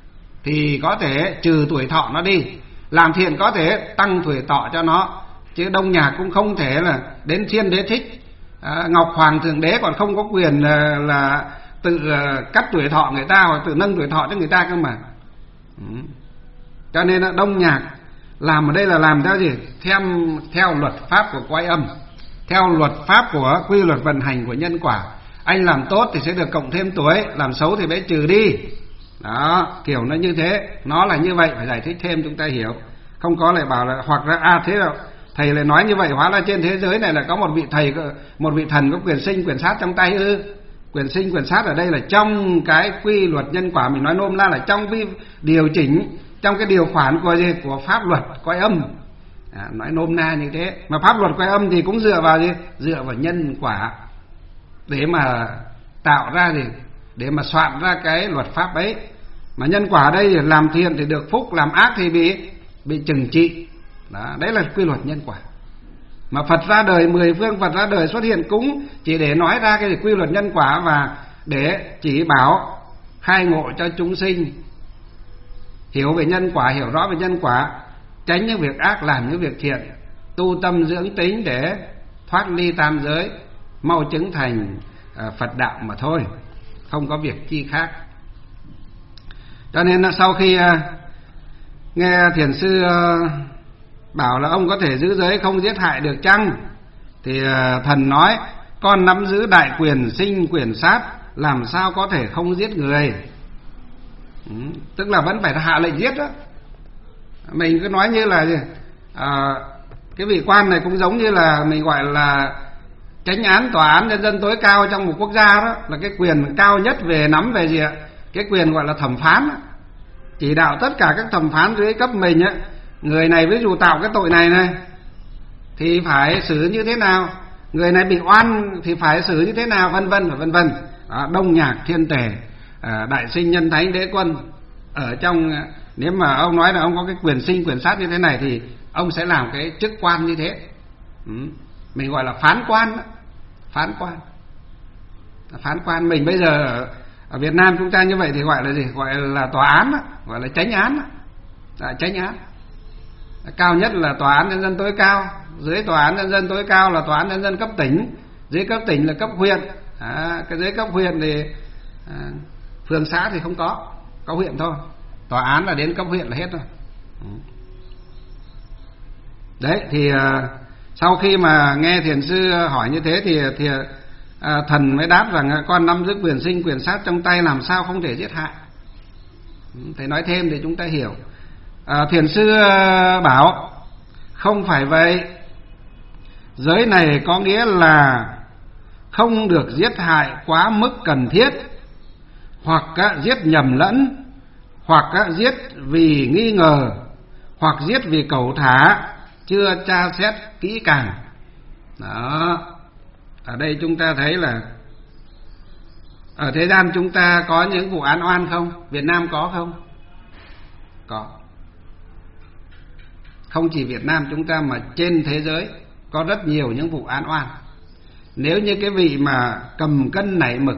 thì có thể trừ tuổi thọ nó đi, làm thiện có thể tăng tuổi thọ cho nó. Chứ Đông Nhạc cũng không thể là đến thiên đế thích, à, Ngọc Hoàng Thượng Đế còn không có quyền là, là tự uh, cắt tuổi thọ người ta hoặc tự nâng tuổi thọ cho người ta cơ mà. Ừ. Cho nên là Đông Nhạc làm ở đây là làm theo gì? Theo, theo luật pháp của quái âm, theo luật pháp của quy luật vận hành của nhân quả. Anh làm tốt thì sẽ được cộng thêm tuổi, làm xấu thì phải trừ đi. Đó, kiểu nó như thế, nó là như vậy, phải giải thích thêm chúng ta hiểu. Không có lại bảo là hoặc là à thế là thầy lại nói như vậy, hóa ra trên thế giới này là có một vị thầy, một vị thần có quyền sinh quyền sát trong tay ư? Quyền sinh quyền sát ở đây là trong cái quy luật nhân quả, mình nói nôm na là trong cái điều chỉnh, trong cái điều khoản của gì? Của pháp luật quái âm. À, nói nôm na như thế. Mà pháp luật quái âm thì cũng dựa vào gì? Dựa vào nhân quả để mà tạo ra gì? Để mà soạn ra cái luật pháp ấy. Mà nhân quả ở đây thì làm thiện thì được phúc, làm ác thì bị bị trừng trị. Đó, đấy là quy luật nhân quả. Mà Phật ra đời, mười phương Phật ra đời xuất hiện cũng chỉ để nói ra cái quy luật nhân quả và để chỉ bảo khai ngộ cho chúng sinh hiểu về nhân quả, hiểu rõ về nhân quả, tránh những việc ác, làm những việc thiện, tu tâm dưỡng tính để thoát ly tam giới, mau chứng thành uh, Phật đạo mà thôi, không có việc chi khác. Cho nên là sau khi uh, nghe thiền sư uh, bảo là ông có thể giữ giới không giết hại được chăng, thì uh, thần nói: con nắm giữ đại quyền sinh quyền sát, làm sao có thể không giết người. Ừ, tức là vẫn phải hạ lệnh giết đó. Mình cứ nói như là à, cái vị quan này cũng giống như là mình gọi là chánh án, tòa án nhân dân tối cao trong một quốc gia đó, là cái quyền cao nhất về nắm về gì ạ? Cái quyền gọi là thẩm phán đó. Chỉ đạo tất cả các thẩm phán dưới cấp mình á, người này ví dụ tạo cái tội này này thì phải xử như thế nào, người này bị oan thì phải xử như thế nào, vân vân và vân vân. Đông Nhạc Thiên Tề, à, Đại Sinh Nhân Thánh Đế Quân ở trong, nếu mà ông nói là ông có cái quyền sinh quyền sát như thế này thì ông sẽ làm cái chức quan như thế. Ừ. Mình gọi là phán quan đó. Phán quan phán quan mình bây giờ ở, ở Việt Nam chúng ta như vậy thì gọi là gì? Gọi là tòa án đó, gọi là chánh án đó. Là chánh án. Cao nhất là tòa án nhân dân tối cao, dưới tòa án nhân dân tối cao là tòa án nhân dân cấp tỉnh, dưới cấp tỉnh là cấp huyện. À, cái dưới cấp huyện thì à, phường xã thì không có, có huyện thôi. Tòa án là đến cấp huyện là hết rồi. Đấy thì à, sau khi mà nghe thiền sư hỏi như thế thì, thì à, thần mới đáp rằng con nắm giữ quyền sinh quyền sát trong tay, làm sao không thể giết hại. Thầy nói thêm để chúng ta hiểu. À, thiền sư bảo không phải vậy, giới này có nghĩa là không được giết hại quá mức cần thiết, hoặc giết nhầm lẫn, hoặc giết vì nghi ngờ, hoặc giết vì cẩu thả, chưa tra xét kỹ càng. Đó. Ở đây chúng ta thấy là Ở thế gian chúng ta có những vụ án oan không? Việt Nam có không? Có. Không chỉ Việt Nam chúng ta mà trên thế giới có rất nhiều những vụ án oan. Nếu như cái vị mà cầm cân nảy mực,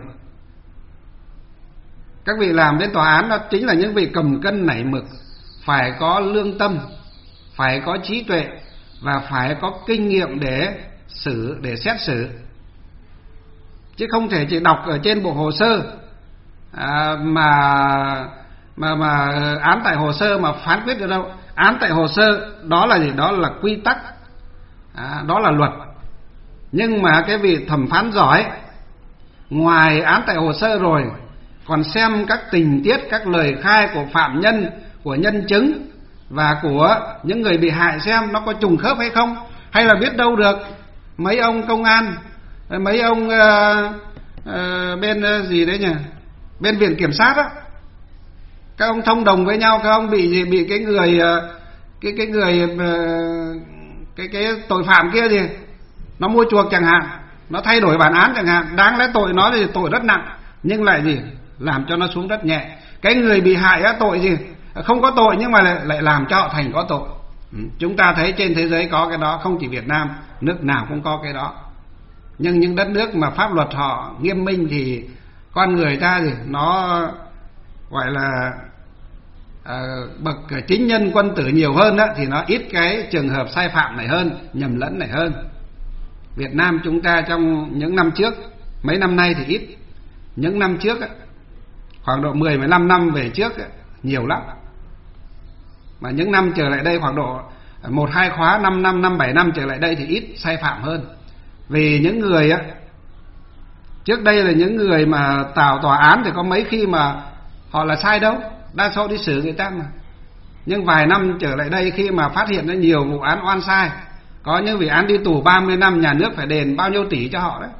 các vị làm đến tòa án đó chính là những vị cầm cân nảy mực, phải có lương tâm, phải có trí tuệ và phải có kinh nghiệm để xử, để xét xử, chứ không thể chỉ đọc ở trên bộ hồ sơ à, mà mà mà án tại hồ sơ mà phán quyết được đâu. Án tại hồ sơ đó là gì? Đó là quy tắc, à, đó là luật. Nhưng mà cái vị thẩm phán giỏi, ngoài án tại hồ sơ rồi còn xem các tình tiết, các lời khai của phạm nhân, của nhân chứng và của những người bị hại xem nó có trùng khớp hay không. Hay là biết đâu được mấy ông công an, mấy ông uh, uh, bên uh, gì đấy nhỉ, bên viện kiểm sát á, các ông thông đồng với nhau, các ông bị gì, bị cái người uh, cái cái người uh, cái cái tội phạm kia gì nó mua chuộc chẳng hạn, nó thay đổi bản án chẳng hạn, đáng lẽ tội nó thì tội rất nặng nhưng lại gì làm cho nó xuống rất nhẹ. Cái người bị hại á, tội gì không có tội nhưng mà lại, lại làm cho họ thành có tội. Ừ. Chúng ta thấy trên thế giới có cái đó, không chỉ Việt Nam, nước nào cũng có cái đó. Nhưng những đất nước mà pháp luật họ nghiêm minh thì con người ta gì nó gọi là à, bậc chính nhân quân tử nhiều hơn đó, thì nó ít cái trường hợp sai phạm này hơn, nhầm lẫn này hơn. Việt Nam chúng ta trong những năm trước, mấy năm nay thì ít, những năm trước ấy, khoảng độ mười mười lăm năm về trước ấy, nhiều lắm. Mà những năm trở lại đây khoảng độ một hai khóa, năm năm, năm bảy năm trở lại đây thì ít sai phạm hơn. Vì những người á, trước đây là những người mà tạo tòa án thì có mấy khi mà họ là sai đâu, đa số đi xử người ta mà. Nhưng vài năm trở lại đây khi mà phát hiện ra nhiều vụ án oan sai, có những vụ án đi tù ba mươi năm, nhà nước phải đền bao nhiêu tỷ cho họ đấy.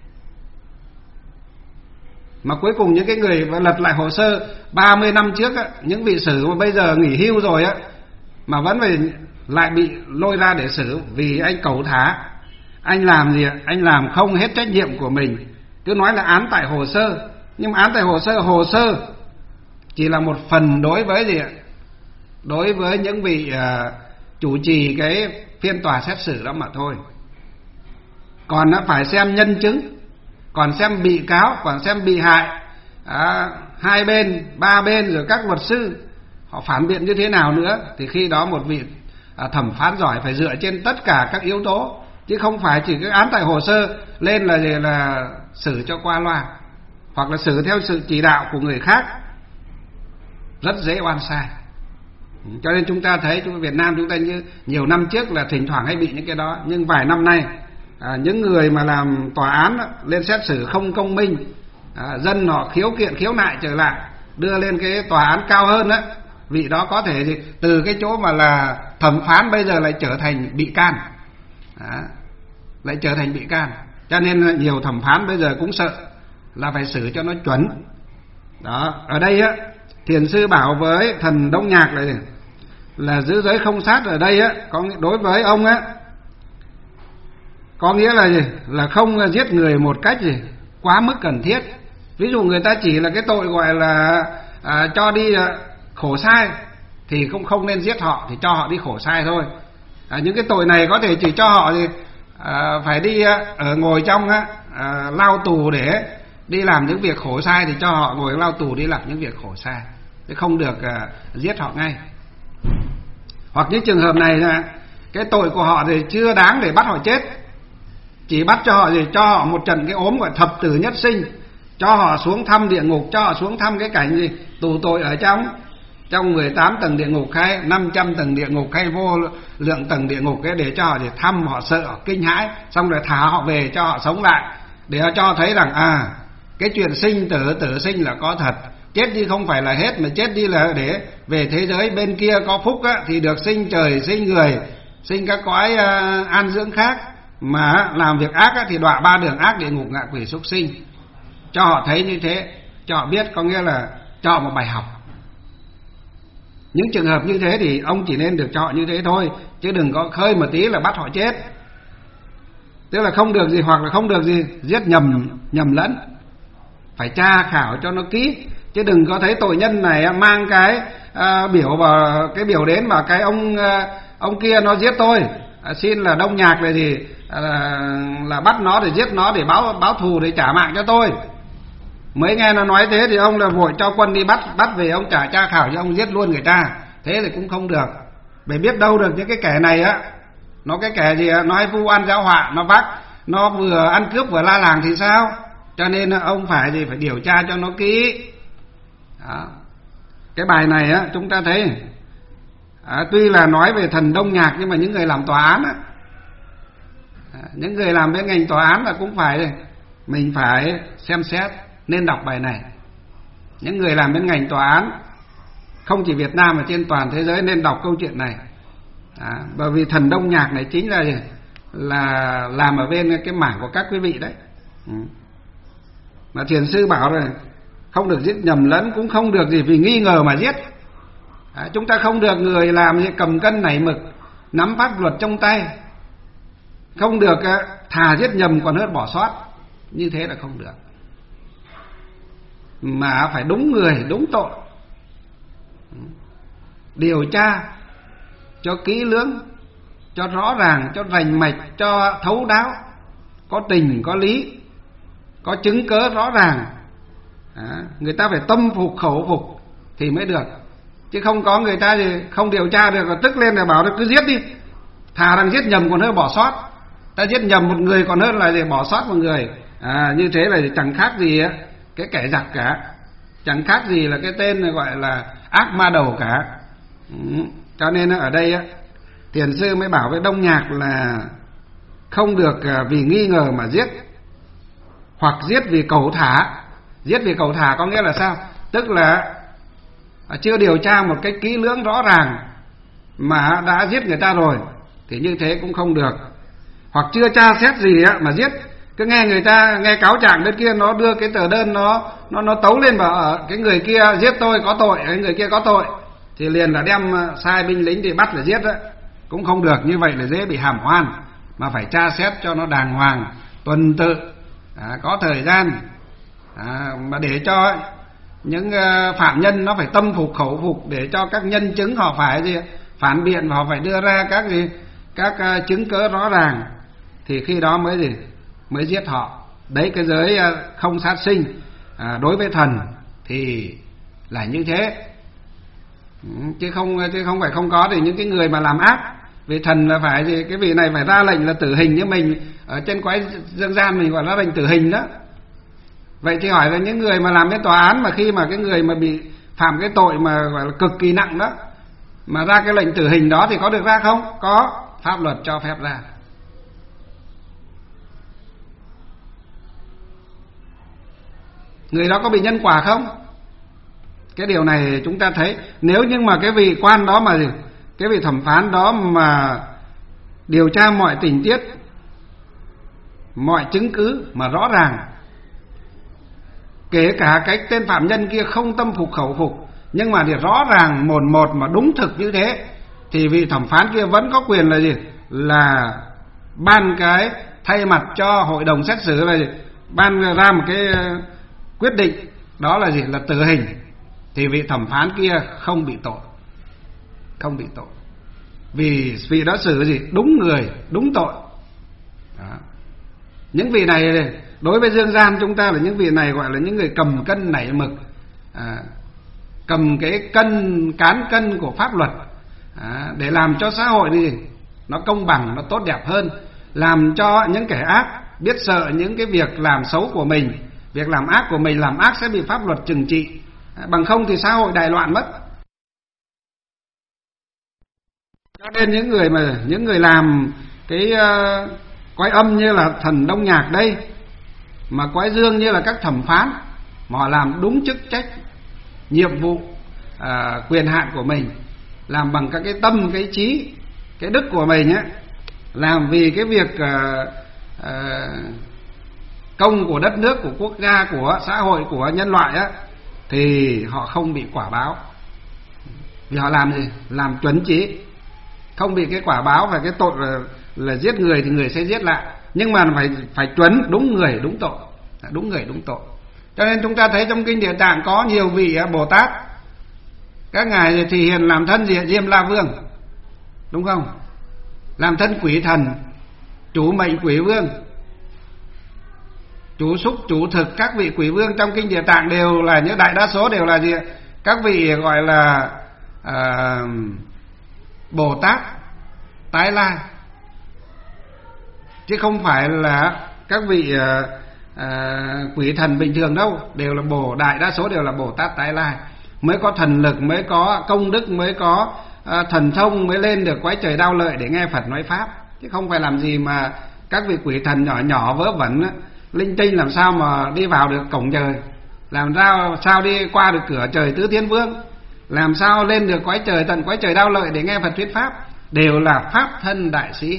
Mà cuối cùng những cái người mà lật lại hồ sơ ba mươi năm trước á, những vị xử mà bây giờ nghỉ hưu rồi á, mà vẫn phải lại bị lôi ra để xử vì anh cẩu thả. Anh làm gì ạ? Anh làm không hết trách nhiệm của mình, cứ nói là án tại hồ sơ. Nhưng mà án tại hồ sơ, hồ sơ chỉ là một phần đối với gì ạ? Đối với những vị uh, chủ trì cái phiên tòa xét xử đó mà thôi. Còn nó phải xem nhân chứng, còn xem bị cáo, còn xem bị hại, à, hai bên, ba bên, rồi các luật sư họ phản biện như thế nào nữa. Thì khi đó một vị à, thẩm phán giỏi phải dựa trên tất cả các yếu tố, chứ không phải chỉ cái án tại hồ sơ lên là gì là xử cho qua loa, hoặc là xử theo sự chỉ đạo của người khác, rất dễ oan sai. Cho nên chúng ta thấy chúng Việt Nam chúng ta như nhiều năm trước là thỉnh thoảng hay bị những cái đó, nhưng vài năm nay à, những người mà làm tòa án đó, lên xét xử không công minh, à, dân họ khiếu kiện khiếu nại trở lại, đưa lên cái tòa án cao hơn đó, vị đó có thể gì, từ cái chỗ mà là thẩm phán bây giờ lại trở thành bị can, à, lại trở thành bị can. Cho nên nhiều thẩm phán bây giờ cũng sợ là phải xử cho nó chuẩn. Đó, ở đây á, thiền sư bảo với thần Đông Nhạc này là giữ giới không sát ở đây á, có đối với ông á, có nghĩa là gì? Là không giết người một cách gì quá mức cần thiết. Ví dụ người ta chỉ là cái tội gọi là à, cho đi à, khổ sai thì cũng không nên giết họ, thì cho họ đi khổ sai thôi. À, những cái tội này có thể chỉ cho họ gì à, phải đi à, ở ngồi trong á, à, lao tù để đi làm những việc khổ sai, thì cho họ ngồi lao tù đi làm những việc khổ sai, chứ không được à, giết họ ngay. Hoặc những trường hợp này là cái tội của họ thì chưa đáng để bắt họ chết, chỉ bắt cho họ gì, cho họ một trận cái ốm gọi thập tử nhất sinh, cho họ xuống thăm địa ngục, cho họ xuống thăm cái cảnh gì tù tội ở trong trong mười tám tầng địa ngục hay năm trăm tầng địa ngục hay vô lượng tầng địa ngục, cái để cho họ để thăm, họ sợ, họ kinh hãi, xong rồi thả họ về cho họ sống lại, để họ cho thấy rằng à cái chuyện sinh tử tử sinh là có thật, chết đi không phải là hết, mà chết đi là để về thế giới bên kia có phúc á, thì được sinh trời, sinh người, sinh các cõi uh, an dưỡng khác, mà làm việc ác á, thì đọa ba đường ác, địa ngục, ngạ quỷ, súc sinh. Cho họ thấy như thế, cho họ biết, có nghĩa là cho họ một bài học. Những trường hợp như thế thì ông chỉ nên được cho họ như thế thôi, chứ đừng có khơi một tí là bắt họ chết. Tức là không được gì, hoặc là không được gì giết nhầm nhầm lẫn. phải tra khảo cho nó kỹ, chứ đừng có thấy tội nhân này mang cái à, biểu vào cái biểu đến mà cái ông à, ông kia nó giết tôi, à, xin là Đông Nhạc này thì à, là bắt nó để giết nó để báo báo thù để trả mạng cho tôi. Mới nghe nó nói thế thì ông là vội cho quân đi bắt bắt về, ông trả tra khảo cho ông giết luôn người ta. Thế thì cũng không được. Bởi biết đâu được những cái kẻ này á, nó cái kẻ gì nó hay vu oan giáo họa, nó vác, nó vừa ăn cướp vừa la làng thì sao? Cho nên ông phải gì phải điều tra cho nó kỹ. Đó. Cái bài này á chúng ta thấy à, tuy là nói về thần Đông Nhạc nhưng mà những người làm tòa án á, à, những người làm bên ngành tòa án là cũng phải mình phải xem xét, nên đọc bài này. Những người làm bên ngành tòa án không chỉ Việt Nam mà trên toàn thế giới nên đọc câu chuyện này. À, bởi vì thần Đông Nhạc này chính là là làm ở bên cái mảng của các quý vị đấy. Ừ. Mà thiền sư bảo rồi, không được giết nhầm lẫn, cũng không được gì vì nghi ngờ mà giết. À, chúng ta không được người làm như cầm cân nảy mực, nắm pháp luật trong tay, không được thà giết nhầm còn hơn bỏ sót, như thế là không được. Mà phải đúng người đúng tội, điều tra cho kỹ lưỡng, cho rõ ràng, cho rành mạch, cho thấu đáo, có tình có lý, có chứng cớ rõ ràng. À, người ta phải tâm phục khẩu phục thì mới được, chứ không có người ta thì không điều tra được, rồi tức lên là bảo cứ giết đi, thà rằng giết nhầm còn hơn bỏ sót. Ta giết nhầm một người còn hơn là gì bỏ sót một người. À, như thế là chẳng khác gì á cái kẻ giặc cả, chẳng khác gì là cái tên gọi là ác ma đầu cả. Ừ. Cho nên ở đây á, thiền sư mới bảo với Đông Nhạc là không được vì nghi ngờ mà giết, hoặc giết vì cẩu thả. Giết vì cẩu thả có nghĩa là sao? Tức là chưa điều tra một cái kỹ lưỡng rõ ràng mà đã giết người ta rồi, thì như thế cũng không được. Hoặc chưa tra xét gì á mà giết, cứ nghe người ta nghe cáo trạng bên kia nó đưa cái tờ đơn nó nó nó tấu lên bảo ở cái người kia giết tôi có tội, cái người kia có tội, thì liền là đem sai binh lính thì bắt là giết đó, cũng không được. Như vậy là dễ bị hàm oan, mà phải tra xét cho nó đàng hoàng, tuần tự, à, có thời gian, à, mà để cho những uh, phạm nhân nó phải tâm phục khẩu phục, để cho các nhân chứng họ phải gì phản biện, và họ phải đưa ra các gì các uh, chứng cớ rõ ràng, thì khi đó mới gì mới giết họ. Đấy, cái giới uh, không sát sinh à, đối với thần thì là như thế. Ừ, chứ không chứ không phải không có. Thì những cái người mà làm ác vì thần là phải gì, cái vị này phải ra lệnh là tử hình, như mình ở trên quái dân gian mình gọi là lệnh tử hình đó. Vậy thì hỏi là những người mà làm bên tòa án, mà khi mà cái người mà bị phạm cái tội mà gọi là cực kỳ nặng đó, mà ra cái lệnh tử hình đó thì có được ra không? Có, pháp luật cho phép ra. Người đó có bị nhân quả không? Cái điều này chúng ta thấy, nếu như mà cái vị quan đó mà gì, cái vị thẩm phán đó mà điều tra mọi tình tiết, mọi chứng cứ mà rõ ràng, kể cả cái tên phạm nhân kia không tâm phục khẩu phục, nhưng mà thì rõ ràng một một mà đúng thực như thế, thì vị thẩm phán kia vẫn có quyền là gì, là ban cái thay mặt cho hội đồng xét xử là gì, ban ra một cái quyết định, đó là gì, là tử hình, thì vị thẩm phán kia không bị tội, không bị tội, vì vị đó xử gì đúng người đúng tội. Đó. Những vị này đối với dương gian chúng ta là những vị này gọi là những người cầm cân nảy mực, à, cầm cái cân cán cân của pháp luật, à, để làm cho xã hội đi nó công bằng, nó tốt đẹp hơn, làm cho những kẻ ác biết sợ những cái việc làm xấu của mình, việc làm ác của mình, làm ác sẽ bị pháp luật trừng trị, à, bằng không thì xã hội đại loạn mất. Cho nên những người mà những người làm cái uh, quái âm như là thần Đông Nhạc đây, mà quái dương như là các thẩm phán, mà họ làm đúng chức trách, nhiệm vụ, à, quyền hạn của mình, làm bằng các cái tâm, cái trí, cái đức của mình á, làm vì cái việc à, à, công của đất nước, của quốc gia, của xã hội, của nhân loại á, thì họ không bị quả báo. Vì họ làm gì? Làm chuẩn chỉ, không bị cái quả báo và cái tội là, là giết người thì người sẽ giết lại, nhưng mà phải phải chuẩn đúng người đúng tội, đúng người đúng tội. Cho nên chúng ta thấy trong kinh Địa Tạng có nhiều vị Bồ Tát, các ngài thì hiện làm thân gì? Diêm La Vương, đúng không? Làm thân quỷ thần, chủ mệnh quỷ vương, chủ xúc, chủ thực. Các vị quỷ vương trong kinh Địa Tạng đều là, như đại đa số đều là gì? Các vị gọi là à, Bồ Tát tái lai, chứ không phải là các vị à, à, quỷ thần bình thường đâu. Đều là Bồ, đại đa số đều là Bồ Tát tái lai, mới có thần lực, mới có công đức, mới có à, thần thông, mới lên được cõi trời Đao Lợi để nghe Phật nói pháp. Chứ không phải làm gì mà các vị quỷ thần nhỏ nhỏ vớ vẩn linh tinh làm sao mà đi vào được cổng trời, làm sao sao đi qua được cửa trời Tứ Thiên Vương, làm sao lên được cõi trời tận cõi trời Đao Lợi để nghe Phật thuyết pháp. Đều là pháp thân đại sĩ,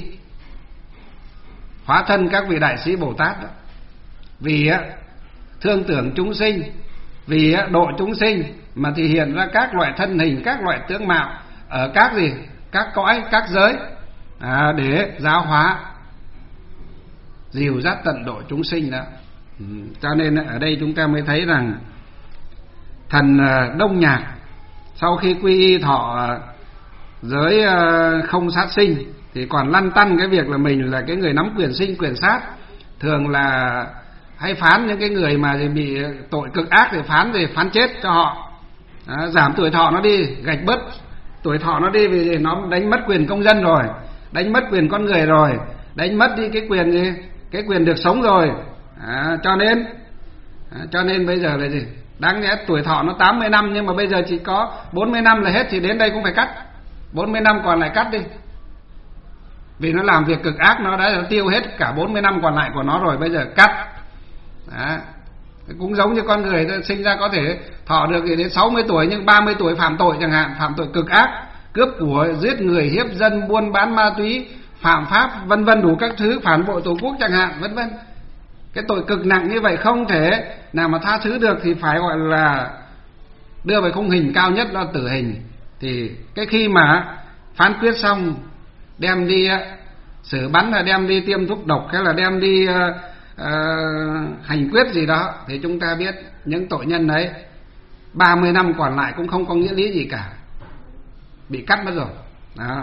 hóa thân các vị đại sĩ Bồ Tát đó. Vì thương tưởng chúng sinh, vì độ chúng sinh mà thì hiện ra các loại thân hình, các loại tướng mạo ở các gì, các cõi, các giới à, để giáo hóa, dìu dắt tận độ chúng sinh đó. Ừ, cho nên ở đây chúng ta mới thấy rằng thần Đông Nhạc sau khi quy y thọ giới không sát sinh thì còn lăn tăn cái việc là mình là cái người nắm quyền sinh quyền sát, thường là hay phán những cái người mà bị tội cực ác thì phán thì phán chết cho họ, à, giảm tuổi thọ nó đi, gạch bớt tuổi thọ nó đi, vì nó đánh mất quyền công dân rồi, đánh mất quyền con người rồi, đánh mất đi cái quyền gì, cái quyền được sống rồi. À, cho nên à, cho nên bây giờ là gì, đáng lẽ tuổi thọ nó tám mươi năm nhưng mà bây giờ chỉ có bốn mươi năm là hết, thì đến đây cũng phải cắt bốn mươi năm còn lại, cắt đi, vì nó làm việc cực ác, nó đã tiêu hết cả bốn mươi năm còn lại của nó rồi, bây giờ cắt. Đó. Cũng giống như con người sinh ra có thể thọ được đến sáu mươi tuổi nhưng ba mươi tuổi phạm tội chẳng hạn, phạm tội cực ác, cướp của, giết người, hiếp dân, buôn bán ma túy, phạm pháp vân vân, đủ các thứ, phản bội tổ quốc chẳng hạn, vân vân. Cái tội cực nặng như vậy không thể nào mà tha thứ được, thì phải gọi là đưa về khung hình cao nhất là tử hình. Thì cái khi mà phán quyết xong đem đi xử bắn, là đem đi tiêm thuốc độc, hay là đem đi uh, uh, hành quyết gì đó, thì chúng ta biết những tội nhân đấy ba mươi năm còn lại cũng không có nghĩa lý gì cả, bị cắt mất rồi. Đó.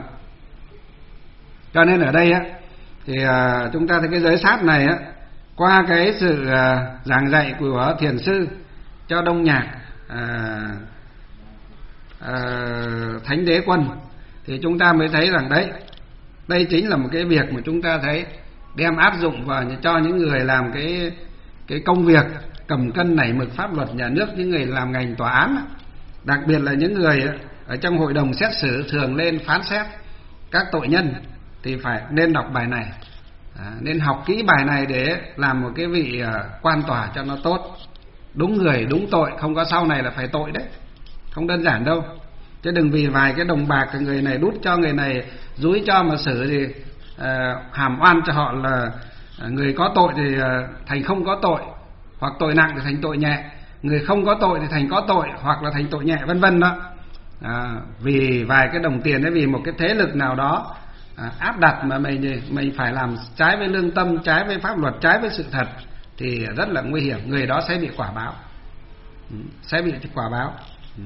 Cho nên ở đây á, thì uh, chúng ta thấy cái giới sát này á, qua cái sự uh, giảng dạy của thiền sư cho Đông Nhạc uh, uh, Thánh Đế Quân, thì chúng ta mới thấy rằng đấy, đây chính là một cái việc mà chúng ta thấy đem áp dụng vào cho những người làm cái cái công việc cầm cân nảy mực pháp luật nhà nước, những người làm ngành tòa án, đặc biệt là những người ở trong hội đồng xét xử thường lên phán xét các tội nhân, thì phải nên đọc bài này, à, nên học kỹ bài này để làm một cái vị uh, quan tòa cho nó tốt, đúng người đúng tội, không có sau này là phải tội đấy, không đơn giản đâu. Chứ đừng vì vài cái đồng bạc người này đút cho người này dúi cho mà xử thì uh, hàm oan cho họ là uh, người có tội thì uh, thành không có tội, hoặc tội nặng thì thành tội nhẹ, người không có tội thì thành có tội, hoặc là thành tội nhẹ, vân vân đó. À, vì vài cái đồng tiền ấy, vì một cái thế lực nào đó à, áp đặt mà mình mình phải làm trái với lương tâm, trái với pháp luật, trái với sự thật, thì rất là nguy hiểm, người đó sẽ bị quả báo, ừ, sẽ bị quả báo. Ừ.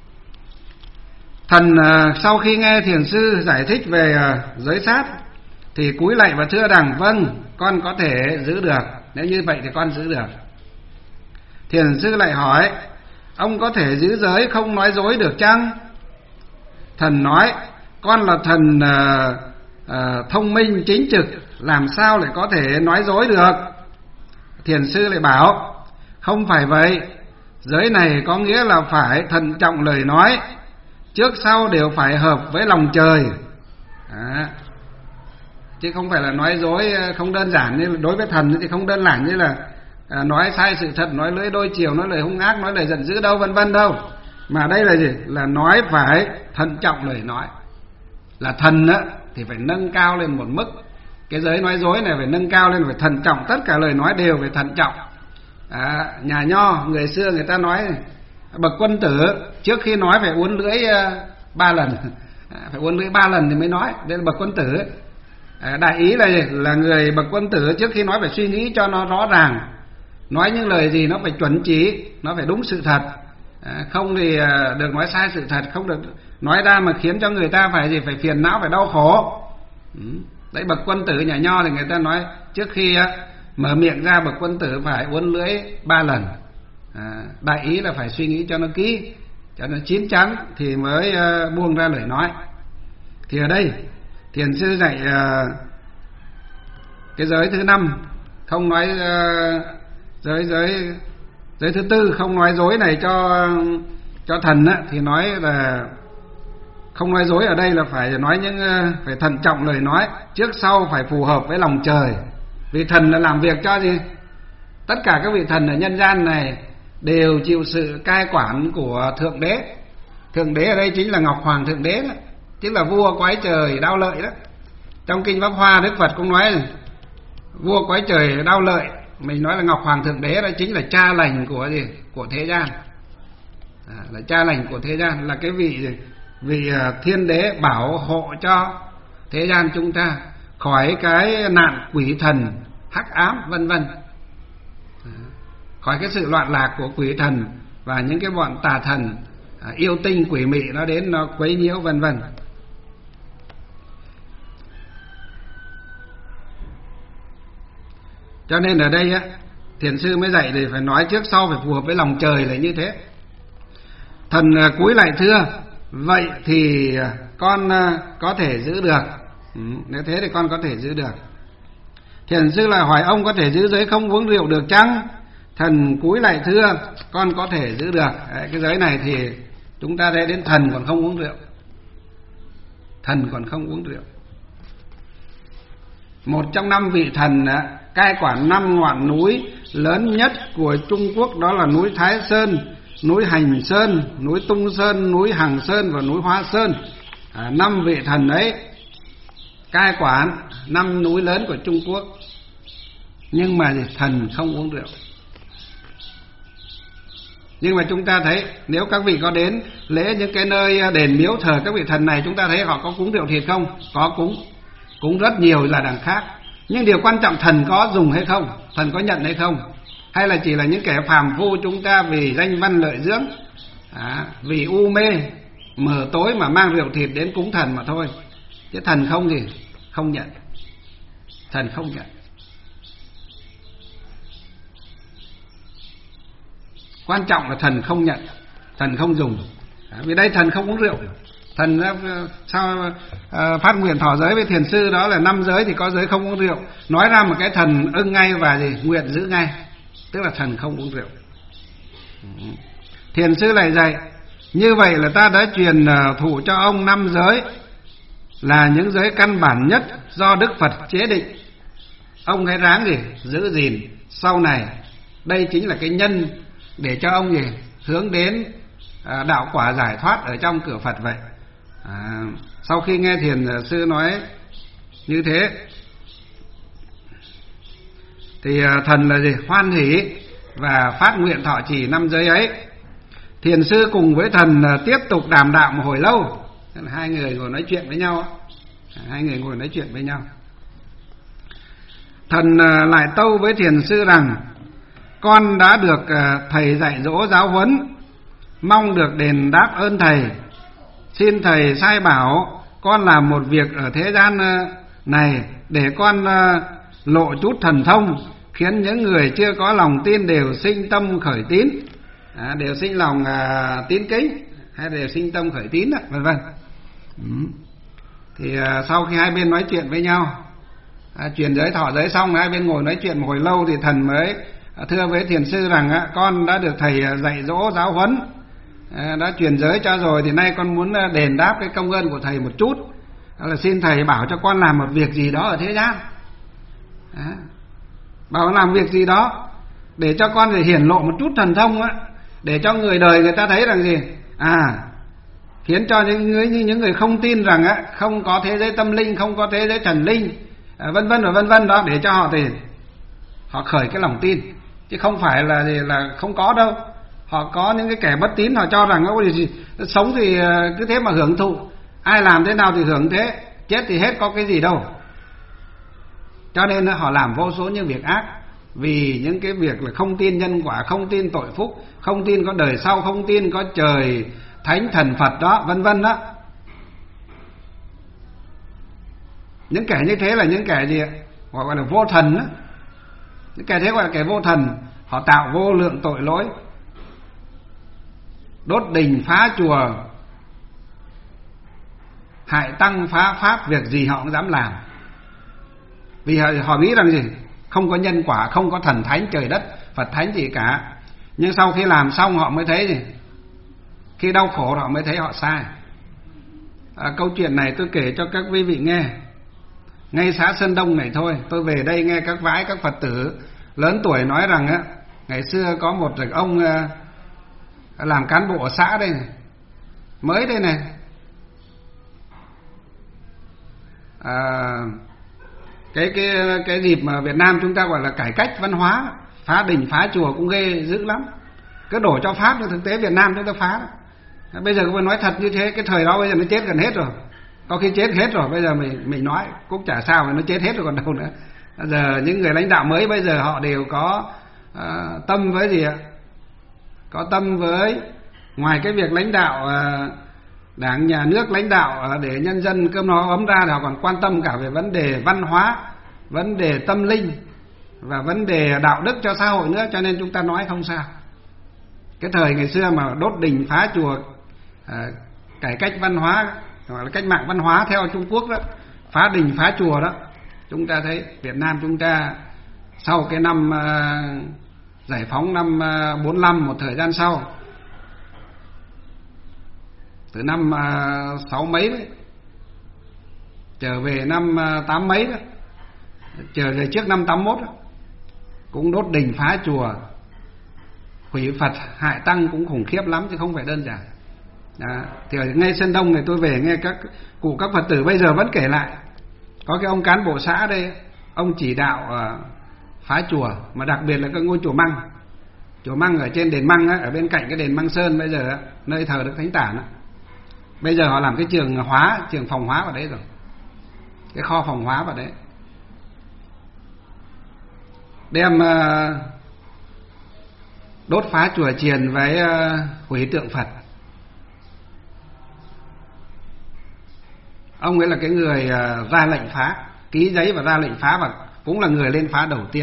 Thần uh, sau khi nghe thiền sư giải thích về uh, giới sát thì cúi lạy và thưa rằng: vâng, con có thể giữ được, nếu như vậy thì con giữ được. Thiền sư lại hỏi: ông có thể giữ giới không nói dối được chăng? Thần nói: con là thần uh, uh, thông minh chính trực, làm sao lại có thể nói dối được? Thiền sư lại bảo: không phải vậy, giới này có nghĩa là phải thận trọng lời nói, trước sau đều phải hợp với lòng trời. À, chứ không phải là nói dối không đơn giản, như đối với thần thì không đơn giản như là à, nói sai sự thật, nói lưỡi đôi chiều, nói lời hung ác, nói lời giận dữ đâu, vân vân đâu. Mà đây là gì? Là nói phải thận trọng lời nói. Là thần á thì phải nâng cao lên một mức, cái giới nói dối này phải nâng cao lên, phải thận trọng, tất cả lời nói đều phải thận trọng. À, nhà nho người xưa người ta nói bậc quân tử trước khi nói phải uốn lưỡi uh, ba lần, à, phải uốn lưỡi ba lần thì mới nói, đây là bậc quân tử. À, đại ý là là người bậc quân tử trước khi nói phải suy nghĩ cho nó rõ ràng, nói những lời gì nó phải chuẩn chỉ, nó phải đúng sự thật, à, không thì được nói sai sự thật, không được nói ra mà khiến cho người ta phải gì phải phiền não, phải đau khổ. Ừ. Đấy, bậc quân tử nhà Nho thì người ta nói trước khi á, mở miệng ra bậc quân tử phải uốn lưỡi ba lần, à, đại ý là phải suy nghĩ cho nó kỹ, cho nó chín chắn thì mới uh, buông ra lời nói. Thì ở đây Thiền sư dạy uh, cái giới thứ năm không nói uh, giới giới giới thứ tư không nói dối này cho cho thần á, thì nói là không nói dối ở đây là phải nói những uh, phải thận trọng lời nói, trước sau phải phù hợp với lòng trời. Vì thần là làm việc cho gì? Tất cả các vị thần ở nhân gian này đều chịu sự cai quản của Thượng Đế. Thượng Đế ở đây chính là Ngọc Hoàng Thượng Đế đó, chính là vua quái trời đao lợi đó. Trong kinh Pháp Hoa Đức Phật cũng nói vua quái trời đao lợi, mình nói là Ngọc Hoàng Thượng Đế đó chính là cha lành của gì? Của thế gian, à, là cha lành của thế gian, là cái vị gì? Vị thiên đế bảo hộ cho thế gian chúng ta khỏi cái nạn quỷ thần hắc ám vân vân, khỏi cái sự loạn lạc của quỷ thần và những cái bọn tà thần yêu tinh quỷ mị nó đến nó quấy nhiễu vân vân. Cho nên ở đây á, Thiền sư mới dạy thì phải nói trước sau phải phù hợp với lòng trời là như thế. Thần cúi lại thưa: vậy thì con có thể giữ được. Ừ, nếu thế thì con có thể giữ được. Thiền sư lại hỏi: ông có thể giữ giới không uống rượu được chăng? Thần cúi lại thưa: con có thể giữ được. Đấy, cái giới này thì chúng ta thấy đến thần còn không uống rượu, thần còn không uống rượu. Một trong năm vị thần cai quản năm ngọn núi lớn nhất của Trung Quốc, đó là núi Thái Sơn, núi Hành Sơn, núi Tung Sơn, núi Hằng Sơn và núi Hoa Sơn. À, năm vị thần ấy cai quản năm núi lớn của Trung Quốc, nhưng mà thần không uống rượu. Nhưng mà chúng ta thấy nếu các vị có đến lễ những cái nơi đền miếu thờ các vị thần này, chúng ta thấy họ có cúng rượu thịt không? Có cúng, cúng rất nhiều là đằng khác. Nhưng điều quan trọng thần có dùng hay không, thần có nhận hay không, hay là chỉ là những kẻ phàm phu chúng ta vì danh văn lợi dưỡng, à, vì u mê mờ tối mà mang rượu thịt đến cúng thần mà thôi. Chứ thần không gì, không nhận, thần không nhận. Quan trọng là thần không nhận, thần không dùng. À, vì đây thần không uống rượu. Thần sao uh, phát nguyện thọ giới với thiền sư, đó là năm giới thì có giới không uống rượu. Nói ra một cái thần ưng ngay và gì nguyện giữ ngay, tức là thần không uống rượu. Thiền sư lại dạy: như vậy là ta đã truyền uh, thụ cho ông năm giới, là những giới căn bản nhất do Đức Phật chế định. Ông hãy ráng gì giữ gìn sau này. Đây chính là cái nhân để cho ông gì hướng đến à, đạo quả giải thoát ở trong cửa Phật vậy. À, sau khi nghe thiền sư nói như thế thì à, thần là gì hoan hỷ và phát nguyện thọ trì năm giới ấy. Thiền sư cùng với thần à, tiếp tục đàm đạo một hồi lâu. Hai người ngồi nói chuyện với nhau, hai người ngồi nói chuyện với nhau. Thần à, lại tâu với thiền sư rằng: con đã được thầy dạy dỗ giáo huấn, mong được đền đáp ơn thầy. Xin thầy sai bảo con làm một việc ở thế gian này để con lộ chút thần thông, khiến những người chưa có lòng tin đều sinh tâm khởi tín, à, đều sinh lòng à, tín kính, hay đều sinh tâm khởi tín, vân vân. Ừ. Thì à, sau khi hai bên nói chuyện với nhau, à, truyền giới thọ giới xong, hai bên ngồi nói chuyện một hồi lâu thì thần mới thưa với thiền sư rằng: con đã được thầy dạy dỗ giáo huấn, đã truyền giới cho rồi, thì nay con muốn đền đáp cái công ơn của thầy một chút, đó là xin thầy bảo cho con làm một việc gì đó ở thế gian. Đó. Bảo làm việc gì đó để cho con phải hiển lộ một chút thần thông á, để cho người đời người ta thấy rằng gì, à, khiến cho những người như những người không tin rằng á không có thế giới tâm linh, không có thế giới thần linh, à, vân vân và vân vân đó, để cho họ thì họ khởi cái lòng tin, chứ không phải là là không có đâu. Họ có những cái kẻ bất tín, họ cho rằng có gì sống thì cứ thế mà hưởng thụ, ai làm thế nào thì hưởng thế, chết thì hết có cái gì đâu. Cho nên họ làm vô số những việc ác vì những cái việc là không tin nhân quả, không tin tội phúc, không tin có đời sau, không tin có trời thánh thần Phật đó, vân vân đó. Những kẻ như thế là những kẻ gì ạ? Gọi là vô thần đó. Những kẻ thế gọi là kẻ vô thần. Họ tạo vô lượng tội lỗi, đốt đình phá chùa, hại tăng phá pháp, việc gì họ cũng dám làm. Vì họ, họ nghĩ rằng gì? Không có nhân quả, không có thần thánh trời đất Phật thánh gì cả. Nhưng sau khi làm xong họ mới thấy gì? Khi đau khổ họ mới thấy họ sai. À, câu chuyện này tôi kể cho các quý vị nghe. Ngay xã Sơn Đông này thôi, tôi về đây nghe các vái các Phật tử lớn tuổi nói rằng á, ngày xưa có một ông làm cán bộ ở xã đây này, mới đây này, à, cái cái cái dịp mà Việt Nam chúng ta gọi là cải cách văn hóa, phá đình phá chùa cũng ghê dữ lắm, cứ đổ cho Pháp, nhưng thực tế Việt Nam chúng ta phá. Bây giờ tôi nói thật như thế, cái thời đó bây giờ nó chết gần hết rồi, có khi chết hết rồi, bây giờ mình mình nói cũng chả sao, mà nó chết hết rồi còn đâu nữa. Bây giờ những người lãnh đạo mới bây giờ họ đều có uh, tâm với gì ạ? Có tâm với, ngoài cái việc lãnh đạo uh, đảng nhà nước, lãnh đạo uh, để nhân dân cơm no ấm ra, thì họ còn quan tâm cả về vấn đề văn hóa, vấn đề tâm linh và vấn đề đạo đức cho xã hội nữa, cho nên chúng ta nói không sao. Cái thời ngày xưa mà đốt đình phá chùa, uh, cải cách văn hóa, gọi là cách mạng văn hóa theo Trung Quốc đó, phá đình phá chùa đó, chúng ta thấy Việt Nam chúng ta sau cái năm uh, giải phóng năm uh, bốn lăm, một thời gian sau, từ năm uh, sáu mấy đấy, trở về năm uh, tám mấy đó, trở về trước năm tám mốt đó, cũng đốt đình phá chùa, hủy Phật, hại tăng cũng khủng khiếp lắm chứ không phải đơn giản. Đó. Thì ở ngay Sơn Đông này tôi về nghe các cụ các Phật tử bây giờ vẫn kể lại, có cái ông cán bộ xã đây, ông chỉ đạo uh, phá chùa, mà đặc biệt là cái ngôi chùa Măng, chùa Măng ở trên đền Măng á, ở bên cạnh cái đền Măng Sơn bây giờ á, nơi thờ Đức Thánh Tản á, bây giờ họ làm cái trường hóa, trường phòng hóa vào đấy rồi, cái kho phòng hóa vào đấy, đem uh, đốt phá chùa chiền với uh, hủy tượng Phật. Ông ấy là cái người uh, ra lệnh phá, ký giấy và ra lệnh phá, và cũng là người lên phá đầu tiên.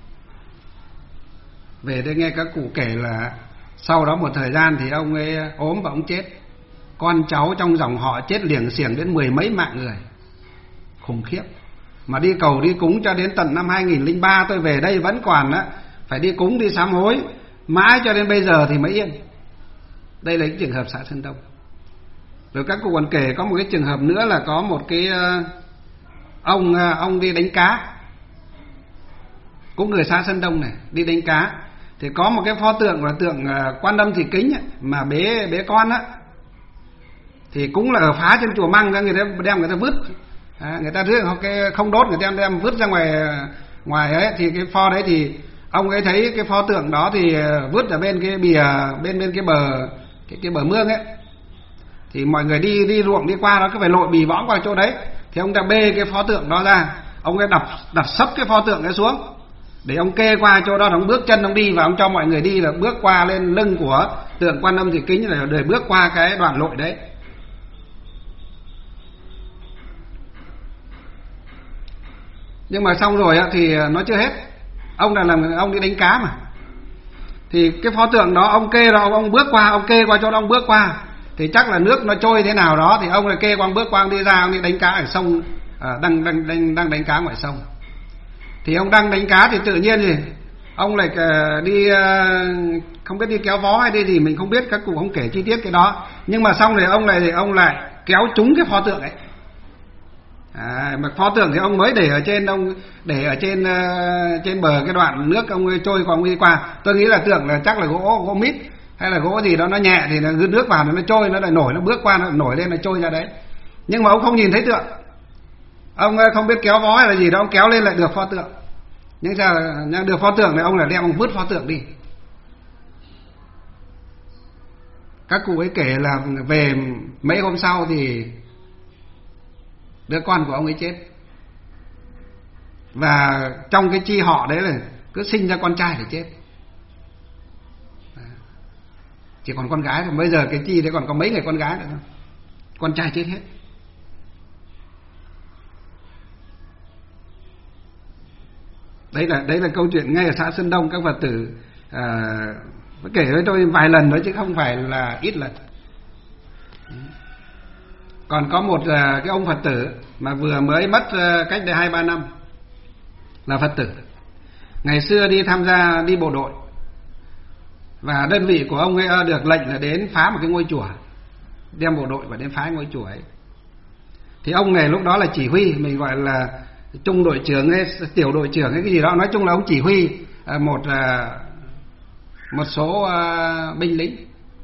Về đây nghe các cụ kể là sau đó một thời gian thì ông ấy ốm và ông chết, con cháu trong dòng họ chết liềng xiềng đến mười mấy mạng người, khủng khiếp. Mà đi cầu đi cúng cho đến tận năm hai nghìn lẻ ba tôi về đây vẫn còn á, phải đi cúng đi sám hối mãi cho đến bây giờ thì mới yên. Đây là cái trường hợp xã Sơn Đông. Rồi các cụ còn kể có một cái trường hợp nữa là có một cái uh, ông uh, ông đi đánh cá, cũng người xã Sơn Đông này, đi đánh cá, thì có một cái pho tượng là tượng uh, Quan Âm Thị Kính ấy, mà bế bế con á, thì cũng là ở phá trên chùa Măng, người ta đem người ta vứt, à, người ta rước cái không đốt, người ta đem, đem vứt ra ngoài ngoài ấy, thì cái pho đấy thì ông ấy thấy cái pho tượng đó thì vứt ở bên cái bìa, bên bên cái bờ cái cái bờ mương ấy, thì mọi người đi đi ruộng đi qua đó cứ phải lội bì võng qua chỗ đấy, thì ông ta bê cái pho tượng đó ra, ông ấy đập đặt sấp cái pho tượng ấy xuống để ông kê qua chỗ đó, ông bước chân ông đi và ông cho mọi người đi là bước qua lên lưng của tượng Quan Âm Thị Kính, là để bước qua cái đoạn lội đấy. Nhưng mà xong rồi thì nó chưa hết, ông là làm ông đi đánh cá mà, thì cái pho tượng đó ông kê đó, ông bước qua, ông kê qua chỗ đó ông bước qua, thì chắc là nước nó trôi thế nào đó, thì ông lại kê qua, ông bước qua, ông đi ra, ông đi đánh cá ở sông, à, đang đang đang đang đánh cá ngoài sông. Thì ông đang đánh cá thì tự nhiên gì ông lại đi, không biết đi kéo vó hay đi gì mình không biết, các cụ không kể chi tiết cái đó, nhưng mà xong rồi ông này thì ông lại kéo trúng cái pho tượng ấy. À, mà pho tượng thì ông mới để ở trên, ông để ở trên uh, trên bờ cái đoạn nước ông ấy trôi qua, ông đi qua, tôi nghĩ là tượng là chắc là gỗ gỗ mít hay là gỗ gì đó, nó nhẹ thì nó nước vào nó trôi, nó lại nổi, nó bước qua nó nổi lên, nó trôi ra đấy. Nhưng mà ông không nhìn thấy tượng, ông không biết kéo vó hay là gì đó, ông kéo lên lại được pho tượng. Nhưng sao được pho tượng này ông lại đem ông vứt pho tượng đi. Các cụ ấy kể là về mấy hôm sau thì đứa con của ông ấy chết, và trong cái chi họ đấy là cứ sinh ra con trai thì chết, chỉ còn con gái thôi. Bây giờ cái chi đấy còn có mấy người con gái nữa thôi, con trai chết hết. Đấy là đấy là câu chuyện ngay ở xã Sơn Đông. Các Phật tử à, kể với tôi vài lần đó chứ không phải là ít lần. Còn có một à, cái ông Phật tử mà vừa mới mất à, cách đây hai ba năm, là Phật tử ngày xưa đi tham gia đi bộ đội, và đơn vị của ông ấy được lệnh là đến phá một cái ngôi chùa, đem bộ đội và đến phá ngôi chùa ấy. Thì ông này lúc đó là chỉ huy, mình gọi là trung đội trưởng hay tiểu đội trưởng hay cái gì đó, nói chung là ông chỉ huy một một số binh lính.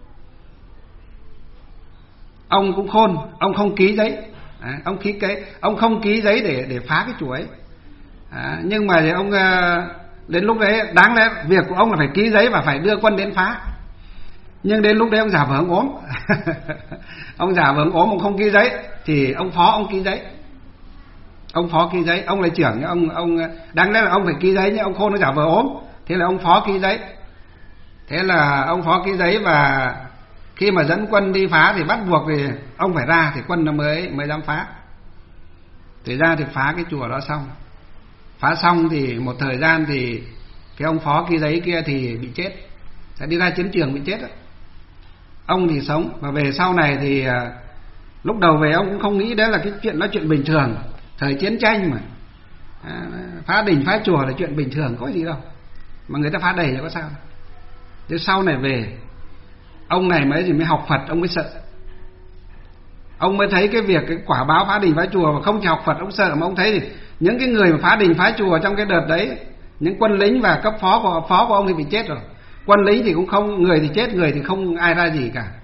Ông cũng khôn, ông không ký giấy, à, ông ký cái ông không ký giấy để để phá cái chùa ấy. À, nhưng mà thì ông đến lúc đấy đáng lẽ việc của ông là phải ký giấy và phải đưa quân đến phá, nhưng đến lúc đấy ông giả vờ ông ốm ông giả vờ ông ốm, ông không ký giấy, thì ông phó ông ký giấy. Ông phó ký giấy, ông là trưởng, ông ông đáng lẽ là ông phải ký giấy, nhưng ông khôn nó giả vờ ốm, thế là ông phó ký giấy. Thế là ông phó ký giấy, và khi mà dẫn quân đi phá thì bắt buộc thì ông phải ra thì quân nó mới mới dám phá. Thì ra thì phá cái chùa đó xong. Phá xong thì một thời gian thì cái ông phó ký giấy kia thì bị chết, sẽ đi ra chiến trường bị chết đó. Ông thì sống, và về sau này thì lúc đầu về ông cũng không nghĩ đấy là cái chuyện đó chuyện bình thường, thời chiến tranh mà, à, phá đình phá chùa là chuyện bình thường, có gì đâu mà người ta phá đầy thì có sao. Thế sau này về, ông này mới gì mới học Phật, ông mới sợ. Ông mới thấy cái việc cái quả báo phá đình phá chùa, mà không chỉ học Phật ông sợ, mà ông thấy thì những cái người mà phá đình phá chùa trong cái đợt đấy, những quân lính và cấp phó của phó của ông thì bị chết rồi. Quân lính thì cũng không, người thì chết, người thì không ai ra gì cả.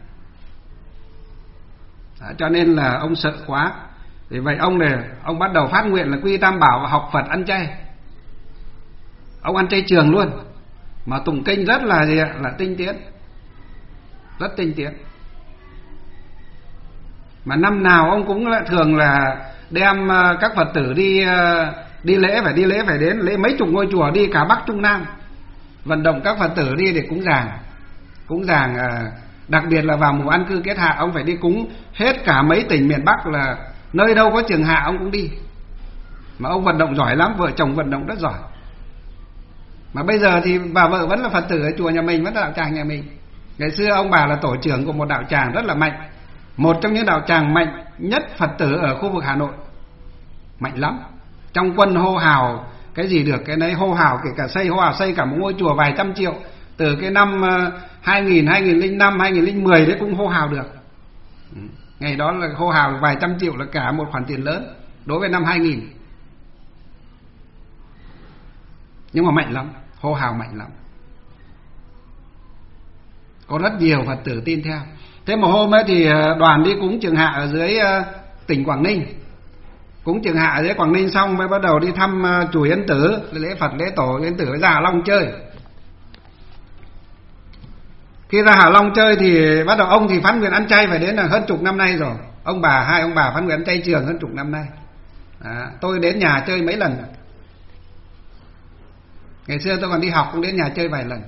Đó, cho nên là ông sợ quá. Vì vậy ông này, ông bắt đầu phát nguyện là quy tam bảo và học Phật ăn chay. Ông ăn chay trường luôn, mà tụng kinh rất là gì ạ? Là tinh tiến, rất tinh tiến. Mà năm nào ông cũng là thường là đem các Phật tử đi đi lễ, phải đi lễ phải đến lễ mấy chục ngôi chùa, đi cả Bắc Trung Nam, vận động các Phật tử đi để cúng giàng. Cúng giàng đặc biệt là vào mùa an cư kết hạ, ông phải đi cúng hết cả mấy tỉnh miền Bắc, là nơi đâu có trường hạ ông cũng đi. Mà ông vận động giỏi lắm, vợ chồng vận động rất giỏi. Mà bây giờ thì bà vợ vẫn là Phật tử ở chùa nhà mình, vẫn là đạo tràng nhà mình. Ngày xưa ông bà là tổ trưởng của một đạo tràng rất là mạnh, một trong những đạo tràng mạnh nhất Phật tử ở khu vực Hà Nội, mạnh lắm. Trong quân hô hào cái gì được cái nấy, hô hào kể cả xây, hô hào xây cả một ngôi chùa vài trăm triệu. Từ cái năm hai nghìn, hai nghìn lẻ năm, hai nghìn lẻ mười đấy cũng hô hào được. Ngày đó là hô hào vài trăm triệu là cả một khoản tiền lớn đối với năm hai nghìn. Nhưng mà mạnh lắm, hô hào mạnh lắm, có rất nhiều Phật tử tin theo. Thế một hôm ấy thì đoàn đi cúng trường hạ ở dưới tỉnh Quảng Ninh. Cúng trường hạ ở dưới Quảng Ninh xong mới bắt đầu đi thăm chùa Yên Tử, lễ Phật lễ tổ Yên Tử ra Hạ Long chơi. Khi ra Hạ Long chơi thì bắt đầu ông thì phát nguyện ăn chay phải đến là hơn chục năm nay rồi. Ông bà, hai ông bà phát nguyện ăn chay trường hơn chục năm nay. À, tôi đến nhà chơi mấy lần. Ngày xưa tôi còn đi học cũng đến nhà chơi vài lần.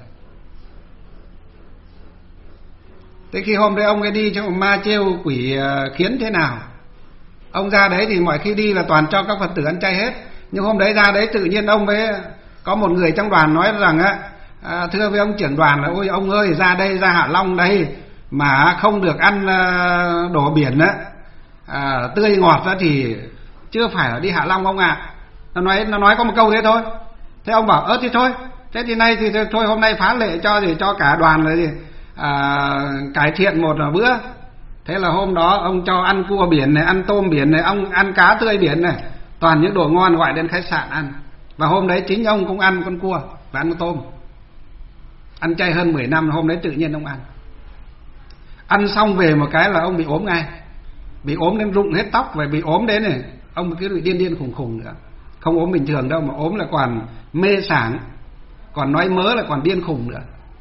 Thế khi hôm đấy ông ấy đi cho ma trêu quỷ khiến thế nào, ông ra đấy thì mọi khi đi là toàn cho các Phật tử ăn chay hết. Nhưng hôm đấy ra đấy tự nhiên ông với có một người trong đoàn nói rằng á, à, thưa với ông trưởng đoàn là ôi ông ơi, ra đây ra Hạ Long đây mà không được ăn đồ biển á, à, tươi ngọt ra thì chưa phải là đi Hạ Long ông ạ. À. Nó nói nó nói có một câu thế thôi. Thế ông bảo ơ thì thôi, thế thì nay thì thôi hôm nay phá lệ cho gì cho cả đoàn là gì à, cải thiện một bữa. Thế là hôm đó ông cho ăn cua biển này, ăn tôm biển này, ông ăn cá tươi biển này, toàn những đồ ngon, gọi đến khách sạn ăn. Và hôm đấy chính ông cũng ăn con cua và ăn con tôm. Ăn chay hơn mười năm, hôm đấy tự nhiên ông ăn. Ăn xong về một cái là ông bị ốm ngay, bị ốm đến rụng hết tóc, và bị ốm đến này ông cứ bị điên điên khùng khùng nữa. Không ốm bình thường đâu, mà ốm là còn mê sảng, còn nói mớ là còn điên khùng nữa.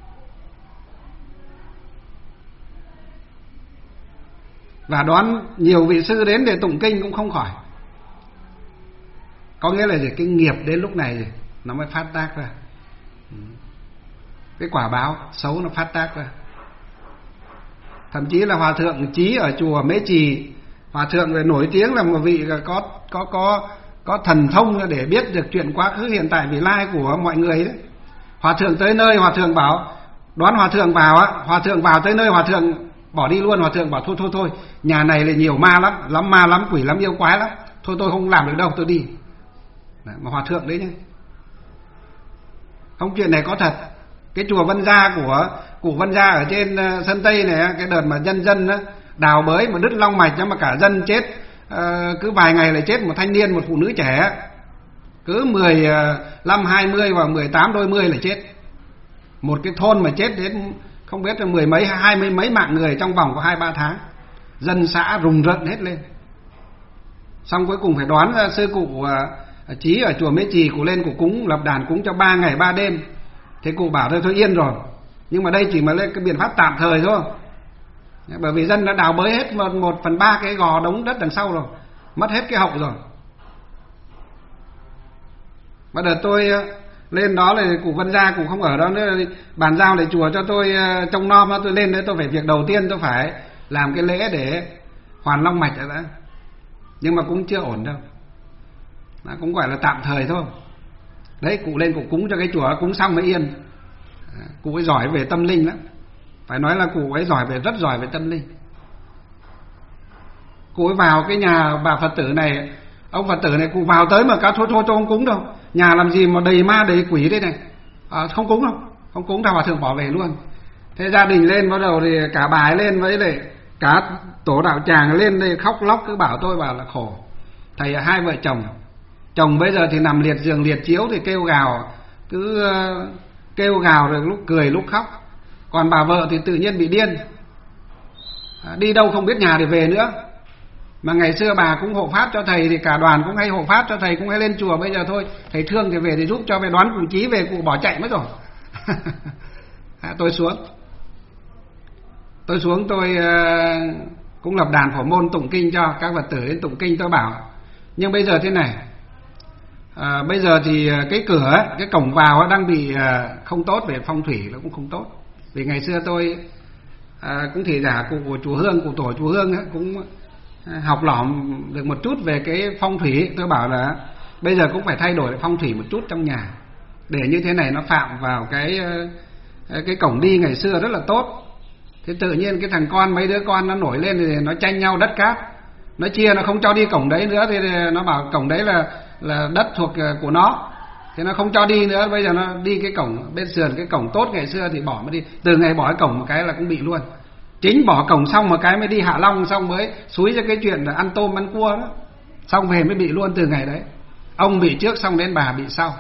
Và đoán nhiều vị sư đến để tụng kinh cũng không khỏi. Có nghĩa là gì? Cái nghiệp đến lúc này nó mới phát tác ra. Cái quả báo xấu nó phát tác ra. Thậm chí là hòa thượng Chí ở chùa Mễ Trì, hòa thượng này nổi tiếng là một vị có có có có thần thông để biết được chuyện quá khứ hiện tại vị lai của mọi người đấy. Hòa thượng tới nơi, hòa thượng bảo đoán hòa thượng vào á, hòa thượng vào tới nơi hòa thượng bỏ đi luôn, hòa thượng bảo thôi thôi thôi, nhà này là nhiều ma lắm, lắm ma lắm quỷ lắm yêu quái lắm, thôi tôi không làm được đâu, tôi đi. Đấy, mà hòa thượng đấy nhé. Không, chuyện này có thật. Cái chùa Vân Gia của cụ Vân Gia ở trên uh, Sơn Tây này, cái đợt mà nhân dân uh, đào bới mà đứt long mạch mà cả dân chết, uh, cứ vài ngày lại chết một thanh niên, một phụ nữ trẻ, cứ mười lăm, hai mươi và mười tám đôi mươi là chết. Một cái thôn mà chết đến không biết là mười mấy, hai mươi mấy mạng người trong vòng có hai ba tháng, dân xã rùng rợn hết lên. Xong cuối cùng phải đoán ra sư cụ uh, Chí ở chùa Mễ Trì, cụ lên cụ cúng lập đàn cúng cho ba ngày ba đêm. Thế cụ bảo thôi thôi yên rồi, nhưng mà đây chỉ mà lên cái biện pháp tạm thời thôi, bởi vì dân đã đào bới hết một, một phần ba cái gò đống đất đằng sau rồi, mất hết cái hậu rồi. Bắt đầu tôi lên đó là cụ Vân Gia cụ không ở đó nữa, bàn giao lại chùa cho tôi trông nom. Tôi lên đấy tôi phải việc đầu tiên tôi phải làm cái lễ để hoàn long mạch đã, nhưng mà cũng chưa ổn đâu, nó cũng gọi là tạm thời thôi. Đấy, cụ lên cụ cúng cho cái chùa, cúng xong mới yên. Cụ ấy giỏi về tâm linh lắm, phải nói là cụ ấy giỏi về rất giỏi về tâm linh. Cụ ấy vào cái nhà bà Phật tử này, ông Phật tử này cụ vào tới mà cả thôi thôi tôi không cúng đâu, nhà làm gì mà đầy ma đầy quỷ đây này, à, không cúng đâu, không cúng đâu, hòa thượng bỏ về luôn. Thế gia đình lên bắt đầu thì cả bà ấy lên với lại cả tổ đạo tràng lên đây khóc lóc, cứ bảo tôi bảo là khổ. Thầy hai vợ chồng, chồng bây giờ thì nằm liệt giường liệt chiếu thì kêu gào, cứ uh, kêu gào rồi lúc cười lúc khóc. Còn bà vợ thì tự nhiên bị điên, à, đi đâu không biết nhà để về nữa. Mà ngày xưa bà cũng hộ pháp cho thầy thì cả đoàn cũng hay hộ pháp cho thầy, cũng hay lên chùa. Bây giờ thôi thầy thương thì về thì giúp cho, về đoán cụ Chí về cụ bỏ chạy mất rồi. À, tôi xuống tôi xuống tôi uh, cũng lập đàn phổ môn tụng kinh cho các Phật tử đến tụng kinh. Tôi bảo nhưng bây giờ thế này, à, bây giờ thì cái cửa, cái cổng vào đang bị không tốt, về phong thủy nó cũng không tốt. Vì ngày xưa tôi à, cũng thì giả cụ của chùa Hương, cụ tổ chùa Hương ấy, cũng học lỏm được một chút về cái phong thủy. Tôi bảo là bây giờ cũng phải thay đổi phong thủy một chút trong nhà, để như thế này nó phạm vào cái cái cổng đi ngày xưa rất là tốt. Thế tự nhiên cái thằng con, mấy đứa con nó nổi lên thì nó tranh nhau đất cát, nó chia, nó không cho đi cổng đấy nữa. Thì nó bảo cổng đấy là là đất thuộc của nó, thì nó không cho đi nữa. Bây giờ nó đi cái cổng bên sườn, cái cổng tốt ngày xưa thì bỏ mới đi. Từ ngày bỏ cái cổng một cái là cũng bị luôn. Chính bỏ cổng xong một cái mới đi Hạ Long, xong mới xúi cho cái chuyện là ăn tôm ăn cua đó, xong về mới bị luôn từ ngày đấy. Ông bị trước xong đến bà bị sau.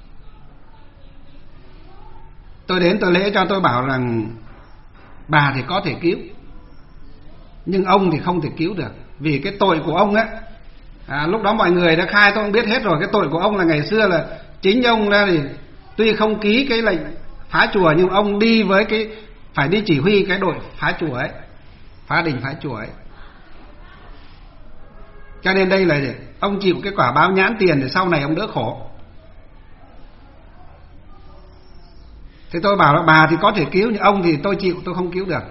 Tôi đến tôi lễ cho, tôi bảo rằng bà thì có thể cứu, nhưng ông thì không thể cứu được. Vì cái tội của ông ấy, à, lúc đó mọi người đã khai, tôi không biết hết rồi. Cái tội của ông là ngày xưa là chính ông ra thì tuy không ký cái lệnh phá chùa, nhưng ông đi với cái, phải đi chỉ huy cái đội phá chùa ấy, phá đình phá chùa ấy. Cho nên đây là gì? Ông chịu cái quả báo nhãn tiền để sau này ông đỡ khổ. Thế tôi bảo là bà thì có thể cứu, nhưng ông thì tôi chịu, tôi không cứu được.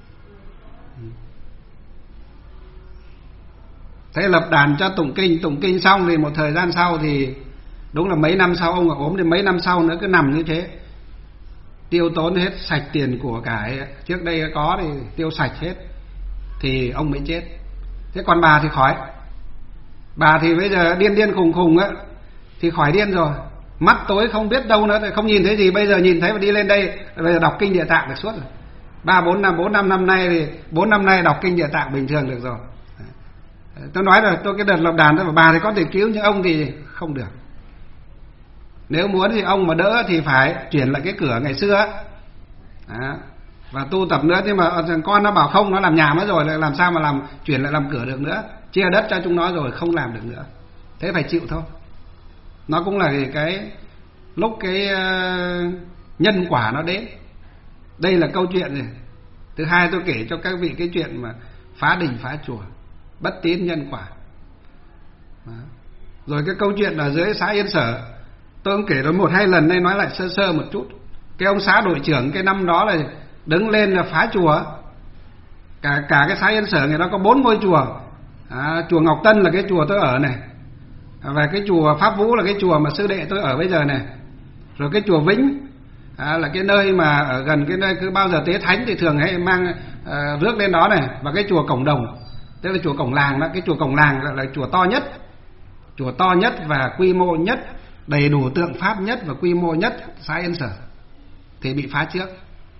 Thế lập đàn cho tụng kinh, tụng kinh xong thì một thời gian sau thì đúng là mấy năm sau, ông ốm thì mấy năm sau nữa cứ nằm như thế, tiêu tốn hết sạch tiền của cải trước đây có thì tiêu sạch hết, thì ông mới chết. Thế còn bà thì khỏi. Bà thì bây giờ điên điên khùng khùng á, thì khỏi điên rồi, mắt tối không biết đâu nữa, không nhìn thấy gì. Bây giờ nhìn thấy và đi lên đây, bây giờ đọc kinh Địa Tạng được suốt rồi. Ba bốn năm, bốn năm năm nay thì bốn năm nay đọc kinh Địa Tạng bình thường được rồi. Tôi nói rồi, tôi cái đợt lập đàn tôi bảo bà thì có thể cứu, nhưng ông thì không được. Nếu muốn thì ông mà đỡ thì phải chuyển lại cái cửa ngày xưa á, và tu tập nữa. Nhưng mà thằng con nó bảo không, nó làm nhà mất rồi, làm sao mà làm chuyển lại làm cửa được nữa. Chia đất cho chúng nó rồi không làm được nữa, thế phải chịu thôi. Nó cũng là cái lúc cái nhân quả nó đến. Đây là câu chuyện này. Thứ hai tôi kể cho các vị cái chuyện mà phá đình phá chùa, bất tín nhân quả. Đó. Rồi cái câu chuyện ở dưới xã Yên Sở, tôi cũng kể rồi một hai lần đây, nói lại sơ sơ một chút. Cái ông xã đội trưởng cái năm đó là đứng lên là phá chùa. Cả cả cái xã Yên Sở người đó có bốn ngôi chùa. À, chùa Ngọc Tân là cái chùa tôi ở này, và cái chùa Pháp Vũ là cái chùa mà sư đệ tôi ở bây giờ này, rồi cái chùa Vĩnh à, là cái nơi mà ở gần cái nơi cứ bao giờ tế thánh thì thường hay mang uh, rước lên đó này, và cái chùa Cổng Đồng, tức là chùa Cổng Làng đó. Cái chùa Cổng Làng là, là chùa to nhất, chùa to nhất và quy mô nhất, đầy đủ tượng pháp nhất và quy mô nhất xã Yên Sở, thì bị phá trước.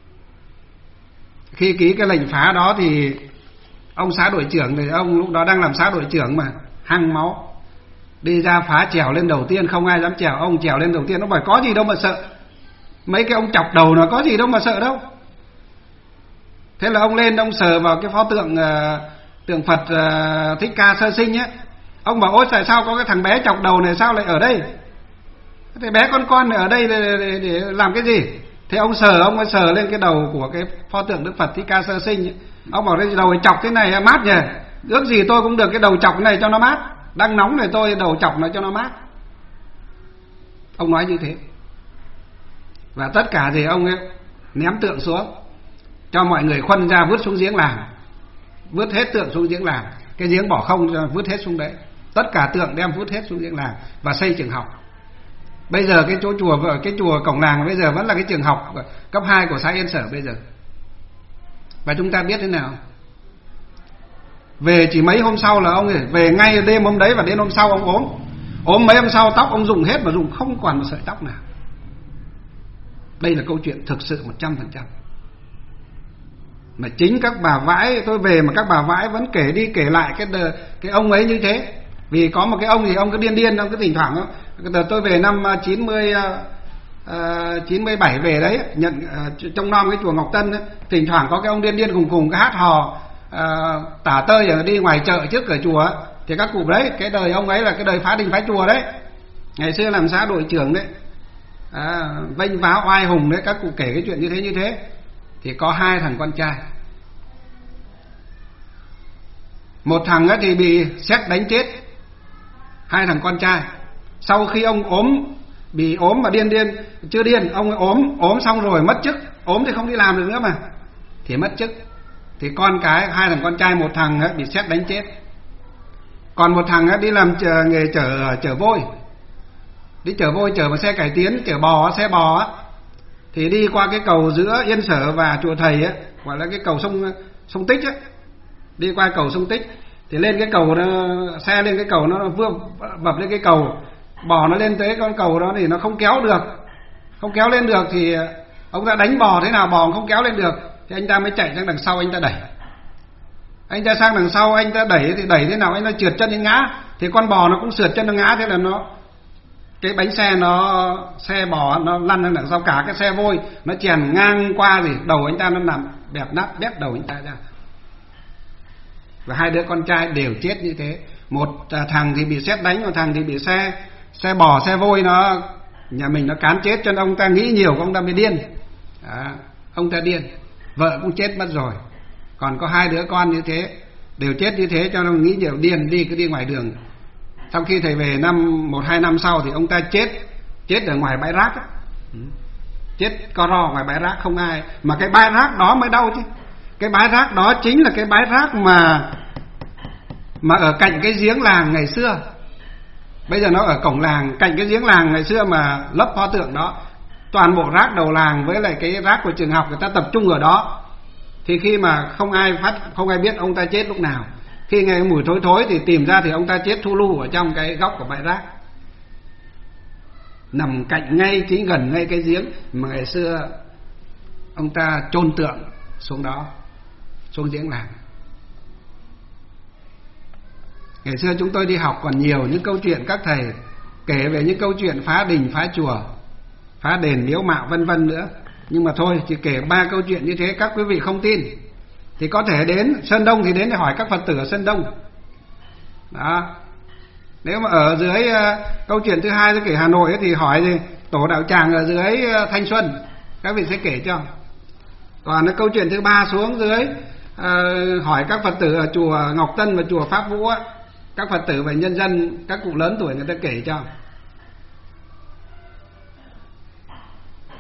Khi ký cái lệnh phá đó thì ông xã đội trưởng thì ông lúc đó đang làm xã đội trưởng mà hăng máu, đi ra phá trèo lên đầu tiên, không ai dám trèo. Ông trèo lên đầu tiên, ông bảo có gì đâu mà sợ, mấy cái ông chọc đầu nó có gì đâu mà sợ đâu. Thế là ông lên, ông sờ vào cái pho tượng uh, tượng Phật uh, Thích Ca Sơ Sinh ấy. Ông bảo ôi tại sao có cái thằng bé chọc đầu này sao lại ở đây, cái bé con con này ở đây để, để, để làm cái gì. Thế ông sờ, ông mới sờ lên cái đầu của cái pho tượng Đức Phật Thích Ca Sơ Sinh ấy. Ông bảo cái đầu chọc thế này mát nhỉ, ước gì tôi cũng được cái đầu chọc này cho nó mát, đang nóng này tôi đầu chọc nó cho nó mát. Ông nói như thế. Và tất cả thì ông ấy ném tượng xuống, cho mọi người khuân ra vứt xuống giếng làng, vứt hết tượng xuống giếng làng. Cái giếng bỏ không, vứt hết xuống đấy. Tất cả tượng đem vứt hết xuống giếng làng và xây trường học. Bây giờ cái chỗ chùa, cái chùa Cổng Làng bây giờ vẫn là cái trường học cấp hai của xã Yên Sở bây giờ. Và chúng ta biết thế nào, về chỉ mấy hôm sau là ông ấy về ngay đêm hôm đấy, và đến hôm sau ông ốm. Ốm mấy hôm sau tóc ông rụng hết, mà rụng không còn một sợi tóc nào. Đây là câu chuyện thực sự một trăm phần trăm. Mà chính các bà vãi, tôi về mà các bà vãi vẫn kể đi kể lại cái đờ, cái ông ấy như thế. Vì có một cái ông thì ông cứ điên điên, ông cứ thỉnh thoảng đó. Tôi về năm chín mươi, chín mươi bảy về đấy, nhận uh, trong nom cái chùa Ngọc Tân ấy, thỉnh thoảng có cái ông điên điên cùng cùng cái hát hò uh, tả tơi ở đi ngoài chợ trước cửa chùa ấy. Thì các cụ đấy, cái đời ông ấy là cái đời phá đình phá chùa đấy, ngày xưa làm xã đội trưởng đấy, à, vênh váo oai hùng đấy. Các cụ kể cái chuyện như thế như thế. Thì có hai thằng con trai, một thằng ấy thì bị sét đánh chết, hai thằng con trai. Sau khi ông ốm, bị ốm mà điên điên, chưa điên, ông ấy ốm, ốm xong rồi mất chức, ốm thì không đi làm được nữa mà, thì mất chức. Thì con cái, hai thằng con trai, một thằng ấy bị sét đánh chết, còn một thằng ấy đi làm chở, nghề chở chở vôi, đi chở vôi, chở một xe cải tiến, chở bò, xe bò á. Thì đi qua cái cầu giữa Yên Sở và chùa Thầy ấy, gọi là cái cầu sông sông Tích ấy, đi qua cầu sông Tích. Thì lên cái cầu nó, xe lên cái cầu nó vừa bập lên cái cầu, bò nó lên tới con cầu đó thì nó không kéo được, không kéo lên được. Thì ông ta đánh bò thế nào bò không kéo lên được, thì anh ta mới chạy sang đằng sau, anh ta đẩy. Anh ta sang đằng sau, anh ta đẩy thì đẩy thế nào anh ta trượt chân anh ngã, thì con bò nó cũng sượt chân nó ngã. Thế là nó, cái bánh xe nó, xe bò nó lăn sang đằng sau, cả cái xe vôi nó chèn ngang qua, thì đầu anh ta nó nằm bẹp nát, bét đầu anh ta ra. Và hai đứa con trai đều chết như thế. Một thằng thì bị sét đánh, một thằng thì bị xe xe bò, xe vôi nó, nhà mình nó cán chết. Cho nên ông ta nghĩ nhiều, ông ta mới điên. À, ông ta điên. Vợ cũng chết mất rồi, còn có hai đứa con như thế, đều chết như thế, cho nên nghĩ nhiều, điên, đi cứ đi ngoài đường. Sau khi thầy về năm một hai năm sau thì ông ta chết, chết ở ngoài bãi rác ấy. Chết co ro ngoài bãi rác, không ai. Mà cái bãi rác đó mới đau chứ. Cái bãi rác đó chính là cái bãi rác mà mà ở cạnh cái giếng làng ngày xưa. Bây giờ nó ở cổng làng, cạnh cái giếng làng ngày xưa mà lấp pho tượng đó. Toàn bộ rác đầu làng với lại cái rác của trường học người ta tập trung ở đó. Thì khi mà không ai phát, không ai biết ông ta chết lúc nào. Khi nghe mùi thối thối thì tìm ra thì ông ta chết thu lu ở trong cái góc của bãi rác, nằm cạnh ngay, chính gần ngay cái giếng mà ngày xưa ông ta chôn tượng xuống đó, xuống giếng làng. Ngày xưa chúng tôi đi học còn nhiều những câu chuyện các thầy kể về những câu chuyện phá đình, phá chùa, phá đền miếu mạo vân vân nữa. Nhưng mà thôi, chỉ kể ba câu chuyện như thế, các quý vị không tin thì có thể đến Sơn Đông thì đến để hỏi các Phật tử ở Sơn Đông. Đó. Nếu mà ở dưới uh, câu chuyện thứ hai tôi kể Hà Nội ấy, thì hỏi thì tổ đạo tràng ở dưới uh, Thanh Xuân, các vị sẽ kể cho. Còn cái câu chuyện thứ ba xuống dưới uh, hỏi các Phật tử ở chùa Ngọc Tân và chùa Pháp Vũ á, các Phật tử và nhân dân, các cụ lớn tuổi người ta kể cho.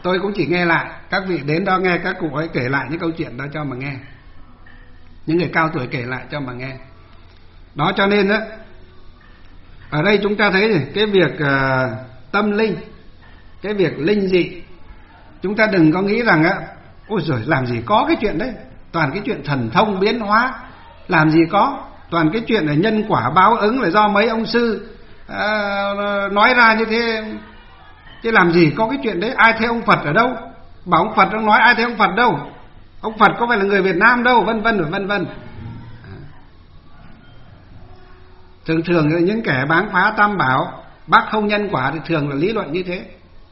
tôi cũng chỉ nghe lại, các vị đến đó nghe các cụ ấy kể lại những câu chuyện đó cho mà nghe, những người cao tuổi kể lại cho mà nghe. Đó cho nên đó, ở đây chúng ta thấy cái việc uh, tâm linh, cái việc linh dị, chúng ta đừng có nghĩ rằng á, ôi giời, làm gì có cái chuyện đấy, toàn cái chuyện thần thông biến hóa, làm gì có, toàn cái chuyện là nhân quả báo ứng là do mấy ông sư uh, nói ra như thế, chứ làm gì có cái chuyện đấy. Ai thấy ông Phật ở đâu, bảo ông Phật, ông nói ai thấy ông Phật đâu, ông Phật có phải là người Việt Nam đâu, vân vân và vân vân. Thường thường những kẻ báng phá tam bảo, bác không nhân quả thì thường là lý luận như thế.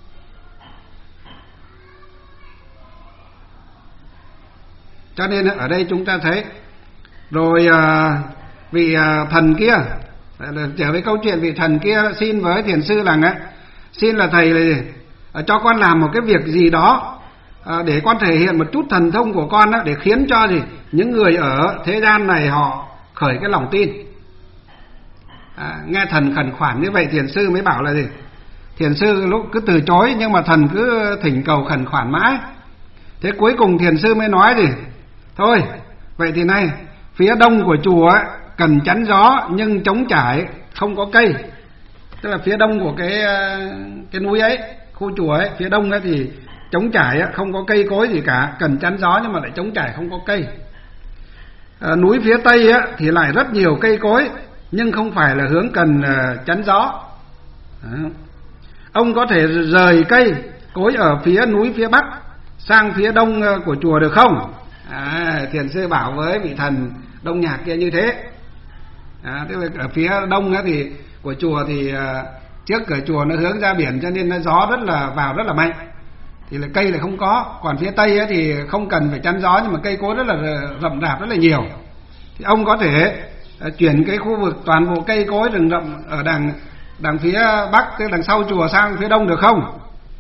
Cho nên ở đây chúng ta thấy rồi vị thần kia, trở về câu chuyện vị thần kia xin với thiền sư rằng ấy, xin là thầy là cho con làm một cái việc gì đó để con thể hiện một chút thần thông của con đó, để khiến cho gì những người ở thế gian này họ khởi cái lòng tin. À, nghe thần khẩn khoản như vậy, thiền sư mới bảo là gì, thiền sư lúc cứ từ chối, nhưng mà thần cứ thỉnh cầu khẩn khoản mãi. Thế cuối cùng thiền sư mới nói gì, thôi vậy thì này, phía đông của chùa ấy, cần chắn gió nhưng trống trải, không có cây. Tức là phía đông của cái cái núi ấy, khu chùa ấy, phía đông ấy thì trống trải, không có cây cối gì cả, cần chắn gió nhưng mà lại trống trải, không có cây. À, núi phía tây ấy, thì lại rất nhiều cây cối, nhưng không phải là hướng cần uh, chắn gió. À, ông có thể rời cây cối ở phía núi phía bắc sang phía đông uh, của chùa được không? À, thiền sư bảo với vị thần đông nhạc kia như thế. À, tức là ở phía đông ấy thì của chùa thì uh, trước cửa chùa nó hướng ra biển, cho nên nó gió rất là vào rất là mạnh, thì là cây lại không có. Còn phía tây ấy thì không cần phải chắn gió, nhưng mà cây cối rất là rậm rạp, rất là nhiều. Thì ông có thể chuyển cái khu vực toàn bộ cây cối rừng rậm ở đằng đằng phía bắc, tức đằng sau chùa, sang phía đông được không?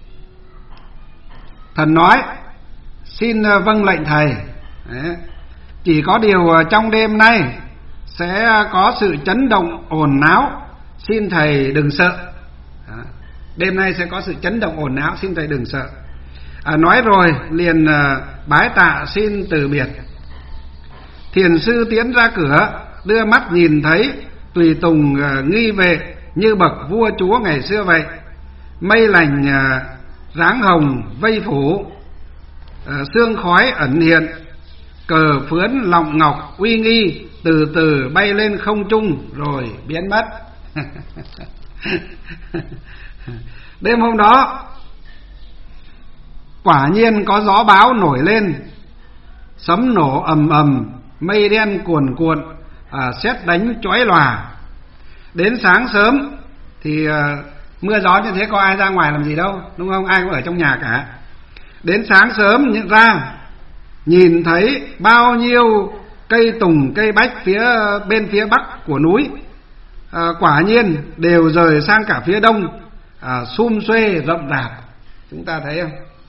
Thần nói, xin vâng lệnh thầy. Đấy. Chỉ có điều trong đêm nay sẽ có sự chấn động ồn náo, xin thầy đừng sợ. Đó. Đêm nay sẽ có sự chấn động ồn náo, xin thầy đừng sợ. À, nói rồi liền bái tạ xin từ biệt. Thiền sư tiến ra cửa, đưa mắt nhìn thấy tùy tùng uh, nghi vệ như bậc vua chúa ngày xưa vậy. Mây lành uh, ráng hồng vây phủ, uh, sương khói ẩn hiện, cờ phướn lọng ngọc uy nghi từ từ bay lên không trung rồi biến mất. Đêm hôm đó quả nhiên có gió bão nổi lên, sấm nổ ầm ầm, mây đen cuồn cuộn, à, sét đánh chói lòa. Đến sáng sớm thì à, mưa gió như thế có ai ra ngoài làm gì đâu, đúng không? Ai cũng ở trong nhà cả. Đến sáng sớm nhận ra nhìn thấy bao nhiêu cây tùng cây bách phía bên phía bắc của núi, à, quả nhiên đều rời sang cả phía đông, à, sum xuê rậm rạp. Chúng ta thấy không?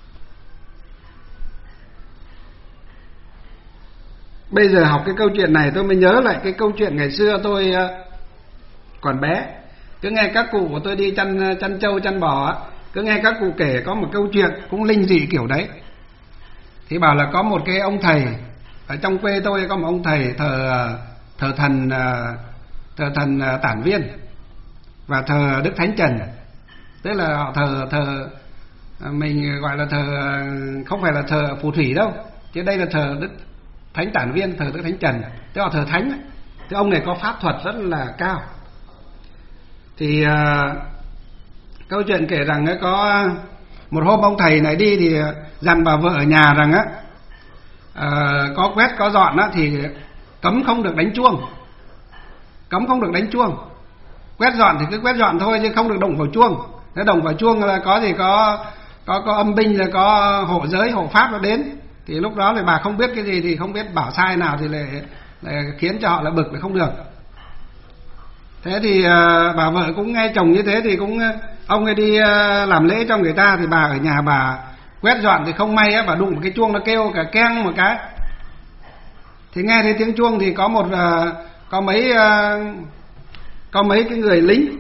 Bây giờ học cái câu chuyện này tôi mới nhớ lại cái câu chuyện ngày xưa tôi còn bé, cứ nghe các cụ của tôi đi chăn chăn trâu chăn bò, cứ nghe các cụ kể có một câu chuyện cũng linh dị kiểu đấy. Thì bảo là có một cái ông thầy ở trong quê tôi, có một ông thầy thờ thờ thần thờ thần Tản Viên và thờ Đức Thánh Trần, tức là họ thờ thờ mình gọi là thờ, không phải là thờ phù thủy đâu, chứ đây là thờ Đức Thánh Tản Viên, thờ Đức Thánh Trần, tức là thờ thánh ấy. Thì ông này có pháp thuật rất là cao. Thì uh, câu chuyện kể rằng ấy, có một hôm ông thầy này đi thì dặn bà vợ ở nhà rằng á, uh, có quét có dọn á, thì cấm không được đánh chuông, cấm không được đánh chuông. Quét dọn thì cứ quét dọn thôi, chứ không được động vào chuông. Nếu động vào chuông là có gì có có có âm binh, là có hộ giới hộ pháp nó đến, thì lúc đó thì bà không biết cái gì, thì không biết bảo sai nào thì lại, lại khiến cho họ là bực, lại không được. Thế thì uh, bà vợ cũng nghe chồng như thế, thì cũng ông ấy đi uh, làm lễ cho người ta, thì bà ở nhà bà quét dọn thì không may á, bà đụng một cái chuông nó kêu cả keng một cái. Thì nghe thấy tiếng chuông thì có một uh, có mấy uh, có mấy cái người lính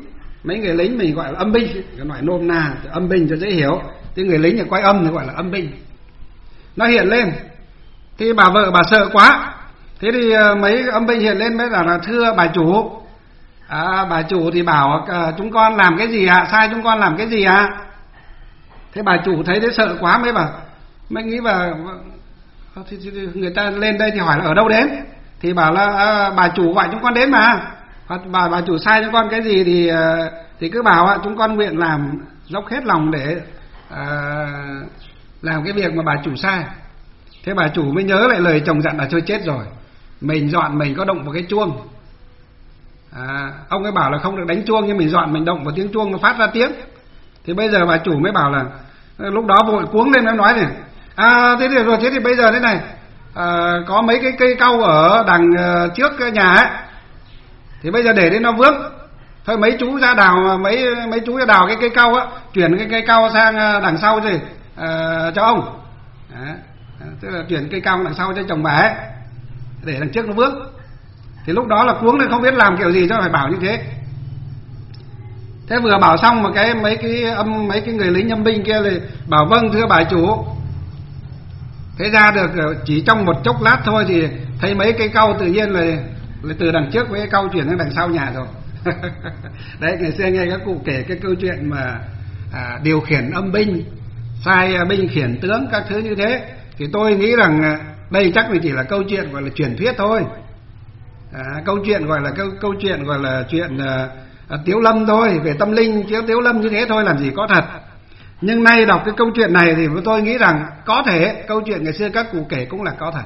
mấy người lính mình gọi là âm binh, cái loại nôm na âm binh cho dễ hiểu, thì người lính thì quay âm thì gọi là âm binh. Nó hiện lên, thì bà vợ bà sợ quá, thế thì mấy âm binh hiện lên mới bảo là thưa bà chủ, à, bà chủ thì bảo à, chúng con làm cái gì ạ, à? Sai chúng con làm cái gì ạ? À? Thế bà chủ thấy thế sợ quá mới bảo, mới nghĩ bà thì, thì, người ta lên đây thì hỏi là ở đâu đến, thì bảo là à, bà chủ gọi chúng con đến mà, bà bà chủ sai chúng con cái gì thì thì cứ bảo ạ, chúng con nguyện làm dốc hết lòng để à, làm cái việc mà bà chủ sai. Thế bà chủ mới nhớ lại lời chồng dặn là thôi chết rồi, mình dọn mình có động vào cái chuông, à, ông ấy bảo là không được đánh chuông, nhưng mình dọn mình động vào tiếng chuông nó phát ra tiếng. Thì bây giờ bà chủ mới bảo là lúc đó vội cuống lên nó nói này, à thế thì rồi, thế thì bây giờ thế này, à, có mấy cái cây cau ở đằng uh, trước nhà ấy, thì bây giờ để đến nó vướng, thôi mấy chú ra đào, mấy mấy chú ra đào cái cây cau á, chuyển cái cây cau sang đằng sau rồi uh, cho ông. Đó. Tức là chuyển cây cau đằng sau cho chồng bà ấy, để đằng trước nó vướng. Thì lúc đó là cuống lên không biết làm kiểu gì cho phải bảo như thế. Thế vừa bảo xong mà cái mấy cái âm mấy cái người lính âm binh kia thì bảo vâng thưa bà chủ. Thế ra được chỉ trong một chốc lát thôi thì thấy mấy cây cau tự nhiên là, là từ đằng trước với cây cau chuyển sang đằng sau nhà rồi. Đấy, ngày xưa nghe các cụ kể cái câu chuyện mà à, điều khiển âm binh, sai binh khiển tướng các thứ như thế, thì tôi nghĩ rằng đây chắc là chỉ là câu chuyện gọi là truyền thuyết thôi, à, câu chuyện gọi là câu câu chuyện gọi là chuyện à, à, Tiếu Lâm thôi, về tâm linh chiếu Tiếu Lâm như thế thôi, làm gì có thật. Nhưng nay đọc cái câu chuyện này thì tôi nghĩ rằng có thể câu chuyện ngày xưa các cụ kể cũng là có thật.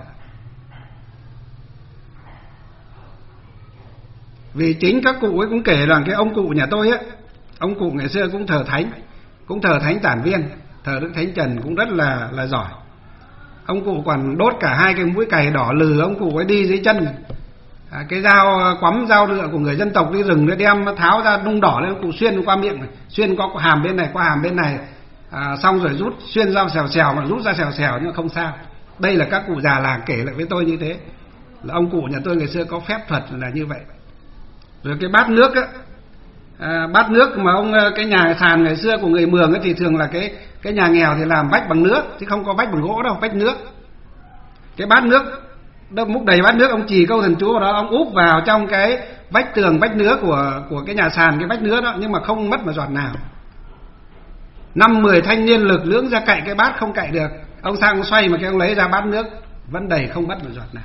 Vì chính các cụ ấy cũng kể rằng cái ông cụ nhà tôi ấy, ông cụ ngày xưa cũng thờ thánh, cũng thờ thánh Tản Viên, thờ Đức Thánh Trần cũng rất là là giỏi. Ông cụ còn đốt cả hai cái mũi cày đỏ lừ ông cụ ấy đi dưới chân. À, cái dao quắm dao lựa của người dân tộc đi rừng nó đem tháo ra nung đỏ lên, ông cụ xuyên qua miệng này, xuyên qua hàm bên này qua hàm bên này, à, xong rồi rút xuyên dao xèo xèo mà rút ra xèo xèo nhưng không sao. Đây là các cụ già làng kể lại với tôi như thế, là ông cụ nhà tôi ngày xưa có phép thuật là như vậy. Rồi cái bát nước á, à, bát nước mà ông cái nhà sàn ngày xưa của người Mường ấy thì thường là cái cái nhà nghèo thì làm vách bằng nước chứ không có vách bằng gỗ đâu, vách nước. Cái bát nước đâu múc đầy bát nước, ông chì câu thần chú vào đó, ông úp vào trong cái vách tường vách nứa của của cái nhà sàn, cái vách nứa đó, nhưng mà không mất một giọt nào. Năm mười thanh niên lực lưỡng ra cạy cái bát không cạy được, ông sang ông xoay mà cái ông lấy ra bát nước vẫn đầy không mất một giọt nào.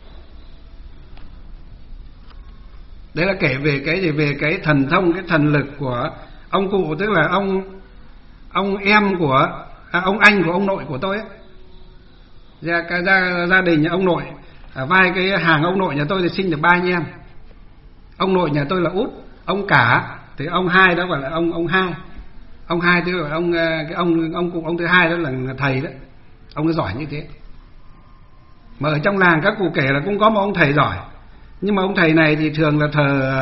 Đấy là kể về cái gì, về cái thần thông, cái thần lực của ông cụ, tức là ông ông em của à, ông anh của ông nội của tôi ấy. Gia, gia, gia đình nhà ông nội, à, vai cái hàng ông nội nhà tôi thì sinh được ba anh em. Ông nội nhà tôi là út, ông cả thì ông hai đó gọi là ông ông hai, ông hai tức là ông cái ông ông cụ ông thứ hai đó là thầy đó, ông ấy giỏi như thế. Mà ở trong làng các cụ kể là cũng có một ông thầy giỏi, nhưng mà ông thầy này thì thường là thờ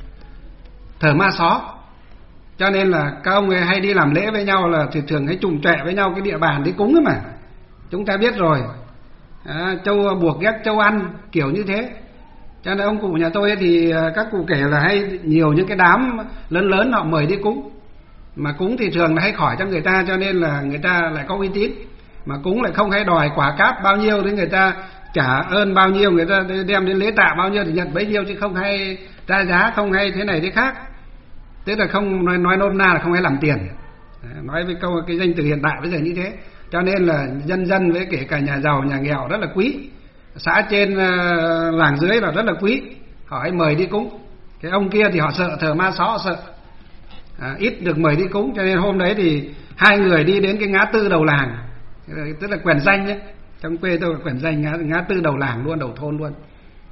thờ ma só, cho nên là các ông ấy hay đi làm lễ với nhau là thì thường hay trùng trệ với nhau cái địa bàn đi cúng ấy mà, chúng ta biết rồi, à, châu buộc ghét châu ăn kiểu như thế. Cho nên ông cụ nhà tôi ấy thì các cụ kể là hay nhiều những cái đám lớn lớn họ mời đi cúng, mà cúng thì thường là hay khỏi cho người ta, cho nên là người ta lại có uy tín, mà cúng lại không hay đòi quả cáp bao nhiêu thì người ta trả ơn bao nhiêu, người ta đem đến lễ tạ bao nhiêu thì nhận bấy nhiêu, chứ không hay ra giá, không hay thế này thế khác. Tức là không nói, nói nôm na là không hay làm tiền. Nói với câu cái danh từ hiện đại bây giờ như thế. Cho nên là nhân dân với kể cả nhà giàu nhà nghèo rất là quý, xã trên làng dưới là rất là quý, họ ấy mời đi cúng. Cái ông kia thì họ sợ thờ ma só, họ sợ à, ít được mời đi cúng, cho nên hôm đấy thì hai người đi đến cái ngã tư đầu làng, tức là quèn danh nhé, trong quê tôi là quèn danh, ngã, ngã tư đầu làng luôn, đầu thôn luôn.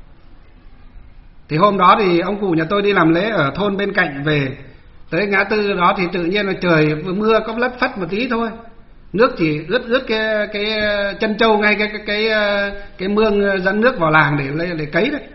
Thì hôm đó thì ông cụ nhà tôi đi làm lễ ở thôn bên cạnh về, tới ngã tư đó thì tự nhiên là trời mưa có lất phất một tí thôi, nước chỉ ướt ướt cái cái chân trâu ngay cái cái cái cái mương dẫn nước vào làng để để cấy đấy.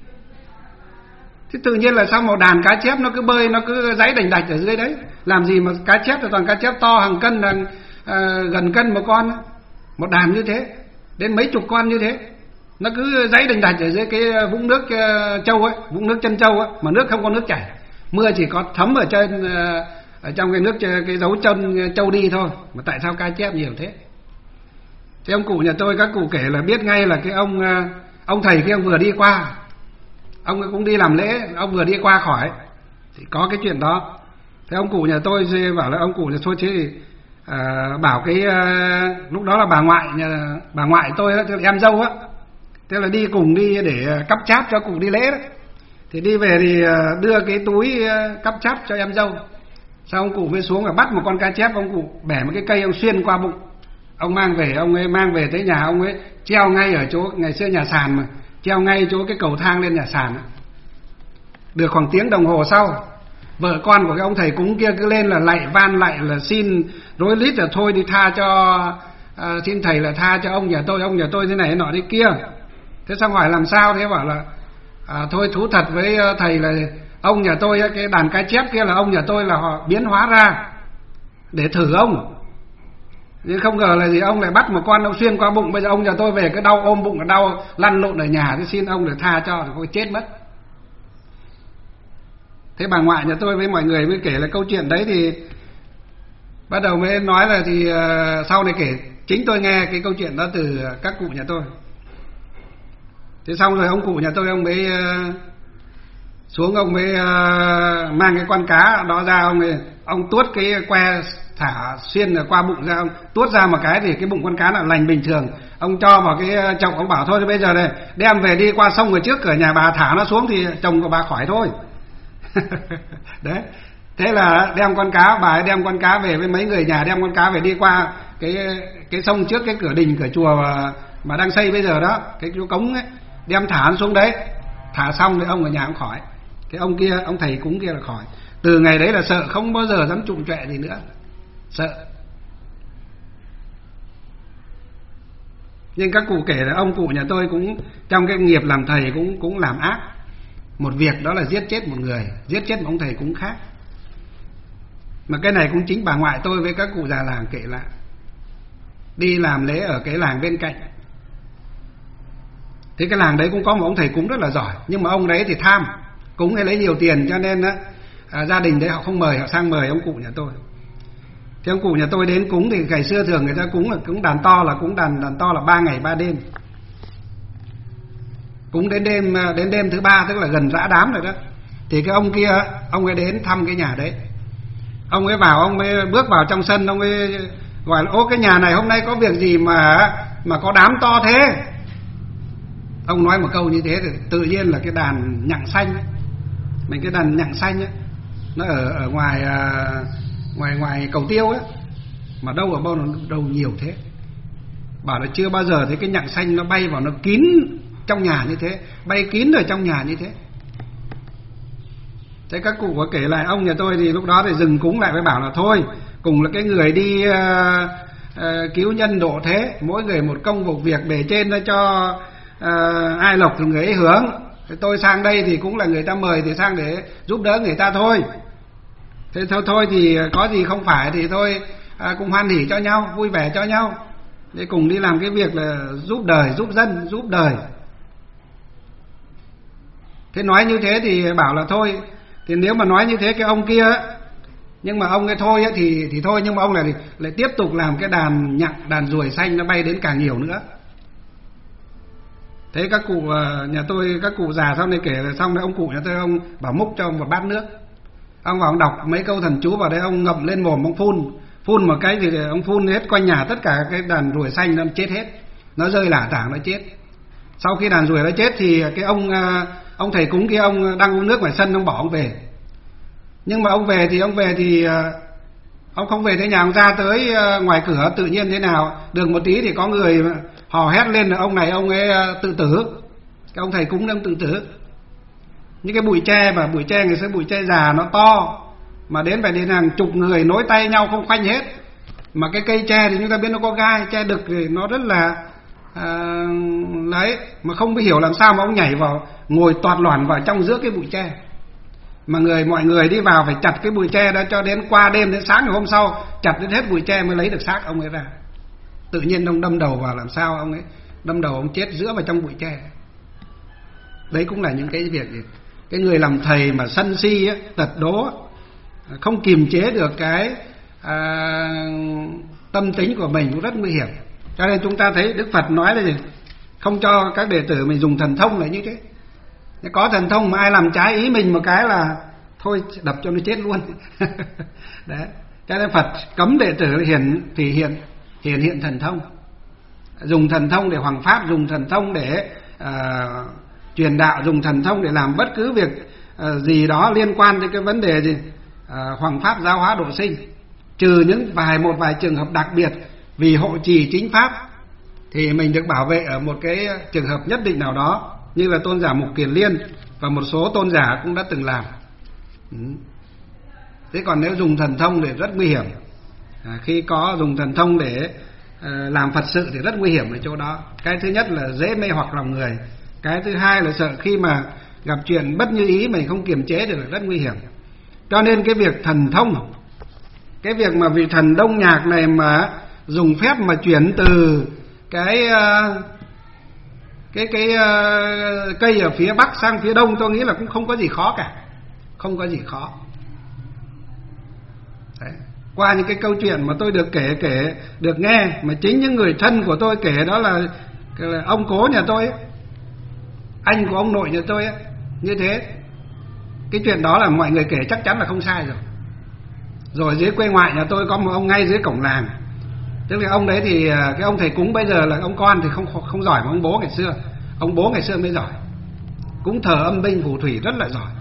Thế tự nhiên là sao một đàn cá chép nó cứ bơi, nó cứ giãy đành đạch ở dưới đấy, làm gì mà cá chép là toàn cá chép to hàng cân, hàng à, gần cân một con, một đàn như thế, đến mấy chục con như thế, nó cứ giãy đành đạch ở dưới cái vũng nước uh, trâu ấy, vũng nước chân trâu ấy, mà nước không có nước chảy, Mưa chỉ có thấm ở trên ở trong cái nước, cái dấu chân trâu đi thôi, mà tại sao cá chép nhiều thế? Thế ông cụ nhà tôi, các cụ kể là biết ngay là cái ông ông thầy kia ông vừa đi qua, ông cũng đi làm lễ, ông vừa đi qua khỏi thì có cái chuyện đó. Thế ông cụ nhà tôi bảo là ông cụ nhà tôi chứ à, bảo cái à, lúc đó là bà ngoại nhà, bà ngoại tôi đó, tức là em dâu á, tức là đi cùng đi để cắp cháp cho cụ đi lễ đó. Thì đi về thì đưa cái túi cắp cháp cho em dâu. Sau ông cụ mới xuống và bắt một con cá chép, ông cụ bẻ một cái cây ông xuyên qua bụng. Ông mang về, ông ấy mang về tới nhà, ông ấy treo ngay ở chỗ ngày xưa nhà sàn mà, treo ngay chỗ cái cầu thang lên nhà sàn. Được khoảng tiếng đồng hồ sau, vợ con của cái ông thầy cúng kia cứ lên là lạy van lạy là xin rối rít là thôi đi tha cho à, xin thầy là tha cho ông nhà tôi, ông nhà tôi thế này thế nọ thế kia. Thế xong hỏi làm sao, thế bảo là à, thôi thú thật với thầy là ông nhà tôi cái đàn cá chép kia là ông nhà tôi là họ biến hóa ra để thử ông, nhưng không ngờ là gì ông lại bắt một con ông xuyên qua bụng. Bây giờ ông nhà tôi về cứ đau ôm bụng, đau lăn lộn ở nhà, thế xin ông để tha cho thì thôi chết mất. Thế bà ngoại nhà tôi với mọi người mới kể là câu chuyện đấy, thì bắt đầu mới nói là thì uh, sau này kể chính tôi nghe cái câu chuyện đó từ các cụ nhà tôi. Thế xong rồi ông cụ nhà tôi ông mới uh, xuống, ông mới uh, mang cái con cá đó ra, ông ấy, ông tuốt cái que thả xuyên qua bụng ra, ông tuốt ra một cái thì cái bụng con cá là lành bình thường. Ông cho vào cái chậu, ông bảo thôi bây giờ này đem về đi qua sông ở trước cửa nhà bà thả nó xuống thì chồng của bà khỏi thôi. Đấy, thế là đem con cá, bà ấy đem con cá về với mấy người nhà, đem con cá về đi qua cái cái sông trước cái cửa đình cửa chùa mà, mà đang xây bây giờ đó, cái chỗ cống ấy, đem thả nó xuống đấy. Thả xong thì ông ở nhà cũng khỏi, cái ông kia, ông thầy cúng kia là khỏi. Từ ngày đấy là sợ, không bao giờ dám trụng trọe gì nữa, sợ. Nhưng các cụ kể là ông cụ nhà tôi cũng trong cái nghiệp làm thầy cũng cũng làm ác một việc, đó là giết chết một người, giết chết một ông thầy cúng khác. Mà cái này cũng chính bà ngoại tôi với các cụ già làng kể lại. Đi làm lễ ở cái làng bên cạnh, thế cái làng đấy cũng có một ông thầy cúng rất là giỏi, nhưng mà ông đấy thì tham, cúng hay lấy nhiều tiền, cho nên á à, gia đình đấy họ không mời, họ sang mời ông cụ nhà tôi. Thế ông cụ nhà tôi đến cúng thì ngày xưa thường người ta cúng là cúng đàn to, là cúng đàn đàn to là ba ngày ba đêm. Cúng đến đêm đến đêm thứ ba, tức là gần rã đám rồi đó, thì cái ông kia ông ấy đến thăm cái nhà đấy. Ông ấy vào, ông ấy bước vào trong sân, ông ấy gọi là ô cái nhà này hôm nay có việc gì mà mà có đám to thế. Ông nói một câu như thế thì tự nhiên là cái đàn nhặng xanh ấy, mình cái đàn nhặng xanh ấy, nó ở ở ngoài ngoài ngoài cầu tiêu ấy, mà đâu ở đâu đâu nhiều thế. Bảo là chưa bao giờ thấy cái nhặng xanh nó bay vào, nó kín trong nhà như thế, bay kín ở trong nhà như thế. Thế các cụ có kể lại ông nhà tôi thì lúc đó thì dừng cúng lại, mới bảo là thôi cùng là cái người đi uh, uh, cứu nhân độ thế, mỗi người một công một việc, bề trên nó cho uh, ai lộc thì người ấy hưởng. Thế tôi sang đây thì cũng là người ta mời thì sang để giúp đỡ người ta thôi. Thế thôi thôi thì có gì không phải thì thôi uh, cùng hoan hỉ cho nhau, vui vẻ cho nhau, để cùng đi làm cái việc là giúp đời, giúp dân, giúp đời. Thế nói như thế thì bảo là thôi, thì nếu mà nói như thế cái ông kia ấy, nhưng mà ông ấy thôi ấy, thì thì thôi, nhưng mà ông lại lại tiếp tục làm cái đàn nhặng, đàn ruồi xanh nó bay đến càng nhiều nữa. Thế các cụ nhà tôi, các cụ già sau này kể là xong đấy, ông cụ nhà tôi ông bảo múc cho ông một bát nước, ông vào ông đọc mấy câu thần chú vào đấy, ông ngậm lên mồm, ông phun phun một cái thì ông phun hết quanh nhà, tất cả cái đàn ruồi xanh nó chết hết, nó rơi lả tảng nó chết. Sau khi đàn ruồi nó chết thì cái ông ông thầy cúng kia ông đang uống nước ngoài sân, ông bỏ ông về. Nhưng mà ông về thì ông về thì ông không về tới nhà, ông ra tới ngoài cửa, tự nhiên thế nào được một tí thì có người hò hét lên là ông này ông ấy tự tử. Cái ông thầy cúng ông tự tử. Những cái bụi tre, mà bụi tre người xưa bụi tre già nó to, mà đến phải đến hàng chục người nối tay nhau không khoanh hết. Mà cái cây tre thì chúng ta biết nó có gai, tre đực thì nó rất là à, đấy, mà không biết hiểu làm sao mà ông nhảy vào, ngồi toạt loản vào trong giữa cái bụi tre. Mà người mọi người đi vào phải chặt cái bụi tre đó cho đến qua đêm, đến sáng ngày hôm sau chặt đến hết bụi tre mới lấy được xác ông ấy ra. Tự nhiên ông đâm đầu vào, làm sao ông ấy đâm đầu ông chết giữa vào trong bụi tre. Đấy cũng là những cái việc gì cái người làm thầy mà sân si ấy, tật đố, không kiềm chế được cái à, tâm tính của mình cũng rất nguy hiểm. Cho nên chúng ta thấy Đức Phật nói là gì? Không cho các đệ tử mình dùng thần thông là như thế. Có thần thông mà ai làm trái ý mình một cái là thôi đập cho nó chết luôn. Đấy. Cho nên Phật cấm đệ tử hiện thì hiện hiện hiện thần thông, dùng thần thông để hoằng pháp, dùng thần thông để uh, truyền đạo, dùng thần thông để làm bất cứ việc uh, gì đó liên quan đến cái vấn đề gì uh, hoằng pháp giáo hóa độ sinh, trừ những vài một vài trường hợp đặc biệt vì hộ trì chính pháp thì mình được bảo vệ ở một cái trường hợp nhất định nào đó, như là tôn giả Mục Kiền Liên và một số tôn giả cũng đã từng làm. Ừ. Thế còn nếu dùng thần thông thì rất nguy hiểm. À, khi có dùng thần thông để à, làm Phật sự thì rất nguy hiểm ở chỗ đó. Cái thứ nhất là dễ mê hoặc lòng người. Cái thứ hai là sợ khi mà gặp chuyện bất như ý mình không kiềm chế được là rất nguy hiểm. Cho nên cái việc thần thông, cái việc mà vị thần Đông Nhạc này mà dùng phép mà chuyển từ cái cái cái cây ở phía Bắc sang phía Đông, tôi nghĩ là cũng không có gì khó cả, không có gì khó. Đấy. Qua những cái câu chuyện mà tôi được kể kể được nghe, mà chính những người thân của tôi kể, đó là, là ông cố nhà tôi ấy, anh của ông nội nhà tôi ấy, như thế. Cái chuyện đó là mọi người kể chắc chắn là không sai rồi. Rồi dưới quê ngoại nhà tôi có một ông ngay dưới cổng làng. Tức là ông đấy thì cái ông thầy cúng bây giờ là ông con thì không không giỏi mà ông bố ngày xưa. Ông bố ngày xưa mới giỏi. Cúng thờ âm binh phù thủy rất là giỏi.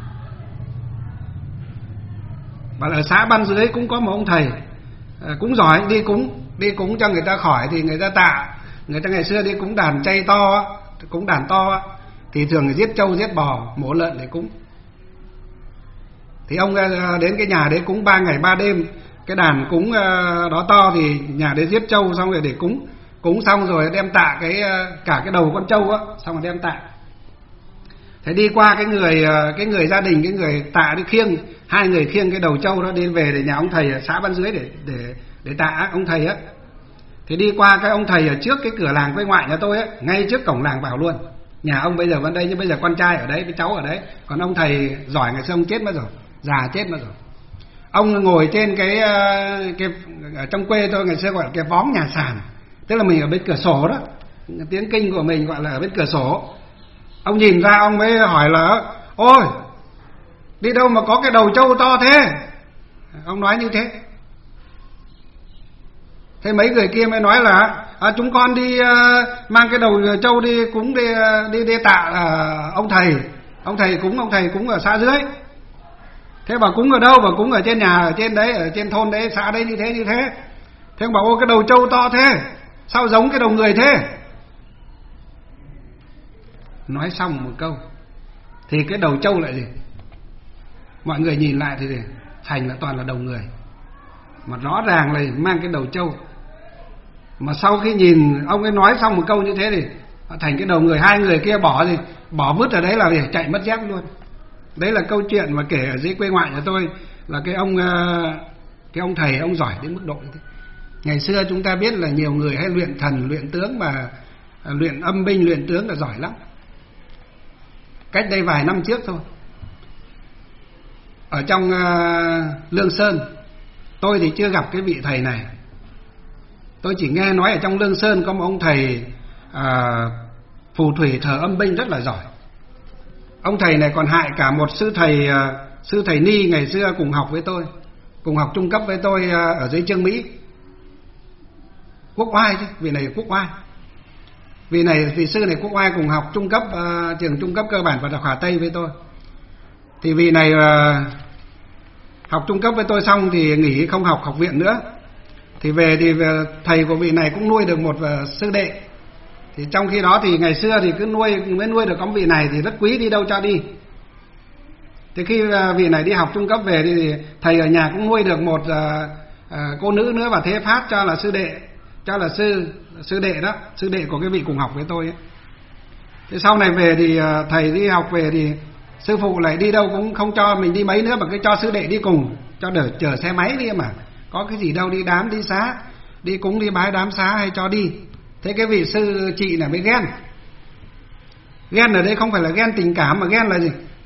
Và ở xã Ban Dưới cũng có một ông thầy cũng giỏi, đi cúng đi cúng cho người ta khỏi thì người ta tạ. Người ta ngày xưa đi cúng đàn chay to, cúng đàn to thì thường giết trâu giết bò, mổ lợn để cúng. Thì ông đến cái nhà đấy cúng ba ngày ba đêm. Cái đàn cúng đó to thì nhà đấy giết trâu xong rồi để cúng. Cúng xong rồi đem tạ cái cả cái đầu con trâu á, xong rồi đem tạ. Thế đi qua cái người cái người gia đình, cái người tạ đi khiêng, hai người khiêng cái đầu trâu đó đi về để nhà ông thầy ở xã Ban Dưới để để để tạ ông thầy á. Thì đi qua cái ông thầy ở trước cái cửa làng quê ngoại nhà tôi á, ngay trước cổng làng bảo luôn. Nhà ông bây giờ vẫn đây, nhưng bây giờ con trai ở đấy, với cháu ở đấy. Còn ông thầy giỏi ngày xưa ông chết mất rồi, già chết mất rồi. Ông ngồi trên cái cái ở trong quê tôi ngày xưa gọi là cái vóm nhà sàn, tức là mình ở bên cửa sổ đó, tiếng kinh của mình gọi là ở bên cửa sổ. Ông nhìn ra ông mới hỏi là: ôi, đi đâu mà có cái đầu trâu to thế? Ông nói như thế. Thế mấy người kia mới nói là: à, chúng con đi uh, mang cái đầu trâu đi cúng đi đi đi tạ uh, ông thầy, ông thầy cúng ông thầy cúng ở xã Dưới. Thế bà cúng ở đâu? Bà cúng ở trên nhà, ở trên đấy, ở trên thôn đấy, xã đấy như thế như thế. Thế ông bảo: ô, cái đầu trâu to thế, sao giống cái đầu người thế? Nói xong một câu thì cái đầu trâu lại gì? Mọi người nhìn lại thì thành là toàn là đầu người, mà rõ ràng là mang cái đầu trâu. Mà sau khi nhìn ông ấy nói xong một câu như thế thì thành cái đầu người. Hai người kia bỏ gì? Bỏ vứt ở đấy là để chạy mất dép luôn. Đấy là câu chuyện mà kể ở dưới quê ngoại nhà tôi, là cái ông cái ông thầy ông giỏi đến mức độ như thế. Ngày xưa chúng ta biết là nhiều người hay luyện thần luyện tướng, mà luyện âm binh luyện tướng là giỏi lắm. Cách đây vài năm trước thôi, ở trong uh, Lương Sơn, tôi thì chưa gặp cái vị thầy này. Tôi chỉ nghe nói ở trong Lương Sơn có một ông thầy uh, phù thủy thờ âm binh rất là giỏi. Ông thầy này còn hại cả một sư thầy uh, sư thầy Ni ngày xưa cùng học với tôi, cùng học trung cấp với tôi uh, ở dưới Chương Mỹ. Quốc oai chứ, vị này quốc oai. Vị này vị sư này quốc oai cùng học trung cấp uh, trường trung cấp cơ bản và Đại học Hà Tây với tôi. Thì vị này uh, học trung cấp với tôi xong thì nghỉ không học học viện nữa. Thì về thì về, thầy của vị này cũng nuôi được một uh, sư đệ. Thì trong khi đó thì ngày xưa thì cứ nuôi mới nuôi được có vị này thì rất quý, đi đâu cho đi. Thì khi uh, vị này đi học trung cấp về thì thầy ở nhà cũng nuôi được một uh, uh, cô nữ nữa và thế phát cho là sư đệ, cho là sư sư đệ đó, sư đệ của cái vị cùng học với tôi ấy. Thế sau này về thì uh, thầy đi học về thì sư phụ lại đi đâu cũng không cho mình đi mấy nữa, mà cứ cho sư đệ đi cùng, cho đỡ chở xe máy đi, mà có cái gì đâu, đi đám đi xá, đi cúng đi bái đám xá hay cho đi. Thế cái vị sư chị này mới ghen. Ghen ở đây không phải là ghen tình cảm, mà ghen là gì?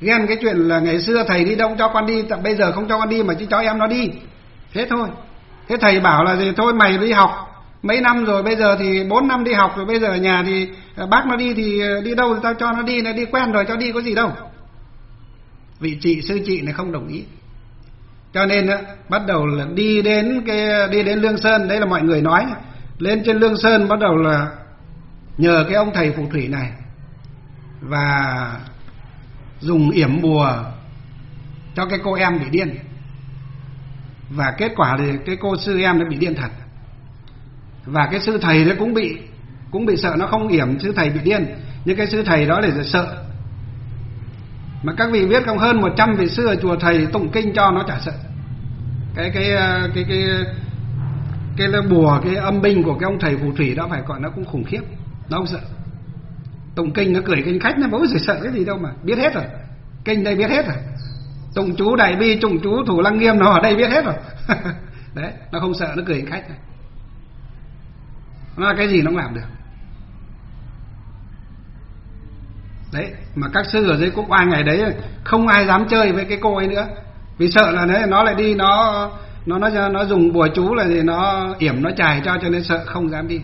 Ghen cái chuyện là ngày xưa thầy đi đâu cho con đi, bây giờ không cho con đi mà chỉ cho em nó đi, thế thôi. Thế thầy bảo là gì, thôi mày đi học mấy năm rồi, bây giờ thì bốn năm đi học rồi, bây giờ ở nhà thì bác nó đi thì đi đâu thì tao cho nó đi, nó đi quen rồi cho đi có gì đâu. Vị chị sư chị này không đồng ý. Cho nên á, bắt đầu là đi đến cái đi đến Lương Sơn, đấy là mọi người nói, lên trên Lương Sơn bắt đầu là nhờ cái ông thầy phù thủy này và dùng yểm bùa cho cái cô em bị điên. Và kết quả thì cái cô sư em nó bị điên thật. Và cái sư thầy nó cũng bị cũng bị sợ, nó không yểm sư thầy bị điên, nhưng cái sư thầy đó là sợ. Mà các vị biết không, hơn một trăm vị sư ở chùa thầy tụng kinh cho nó chả sợ. Cái cái cái cái cái, cái bùa, cái âm binh của cái ông thầy phù thủy đó phải gọi nó cũng khủng khiếp, nó không sợ. Tụng kinh nó cười kinh khách, nó bố gì sợ cái gì đâu mà biết hết rồi. Kinh đây biết hết rồi. Tụng chú Đại Bi, tụng chú Thủ Lăng Nghiêm nó ở đây biết hết rồi. Đấy, nó không sợ, nó cười kinh khách này. Nó là cái gì nó cũng làm được. Đấy, mà các sư ở dưới Quốc Oai ngày đấy không ai dám chơi với cái cô ấy nữa, vì sợ là đấy nó lại đi nó nó nó nó dùng bùa chú là gì, nó yểm nó chài cho cho nên sợ không dám đi.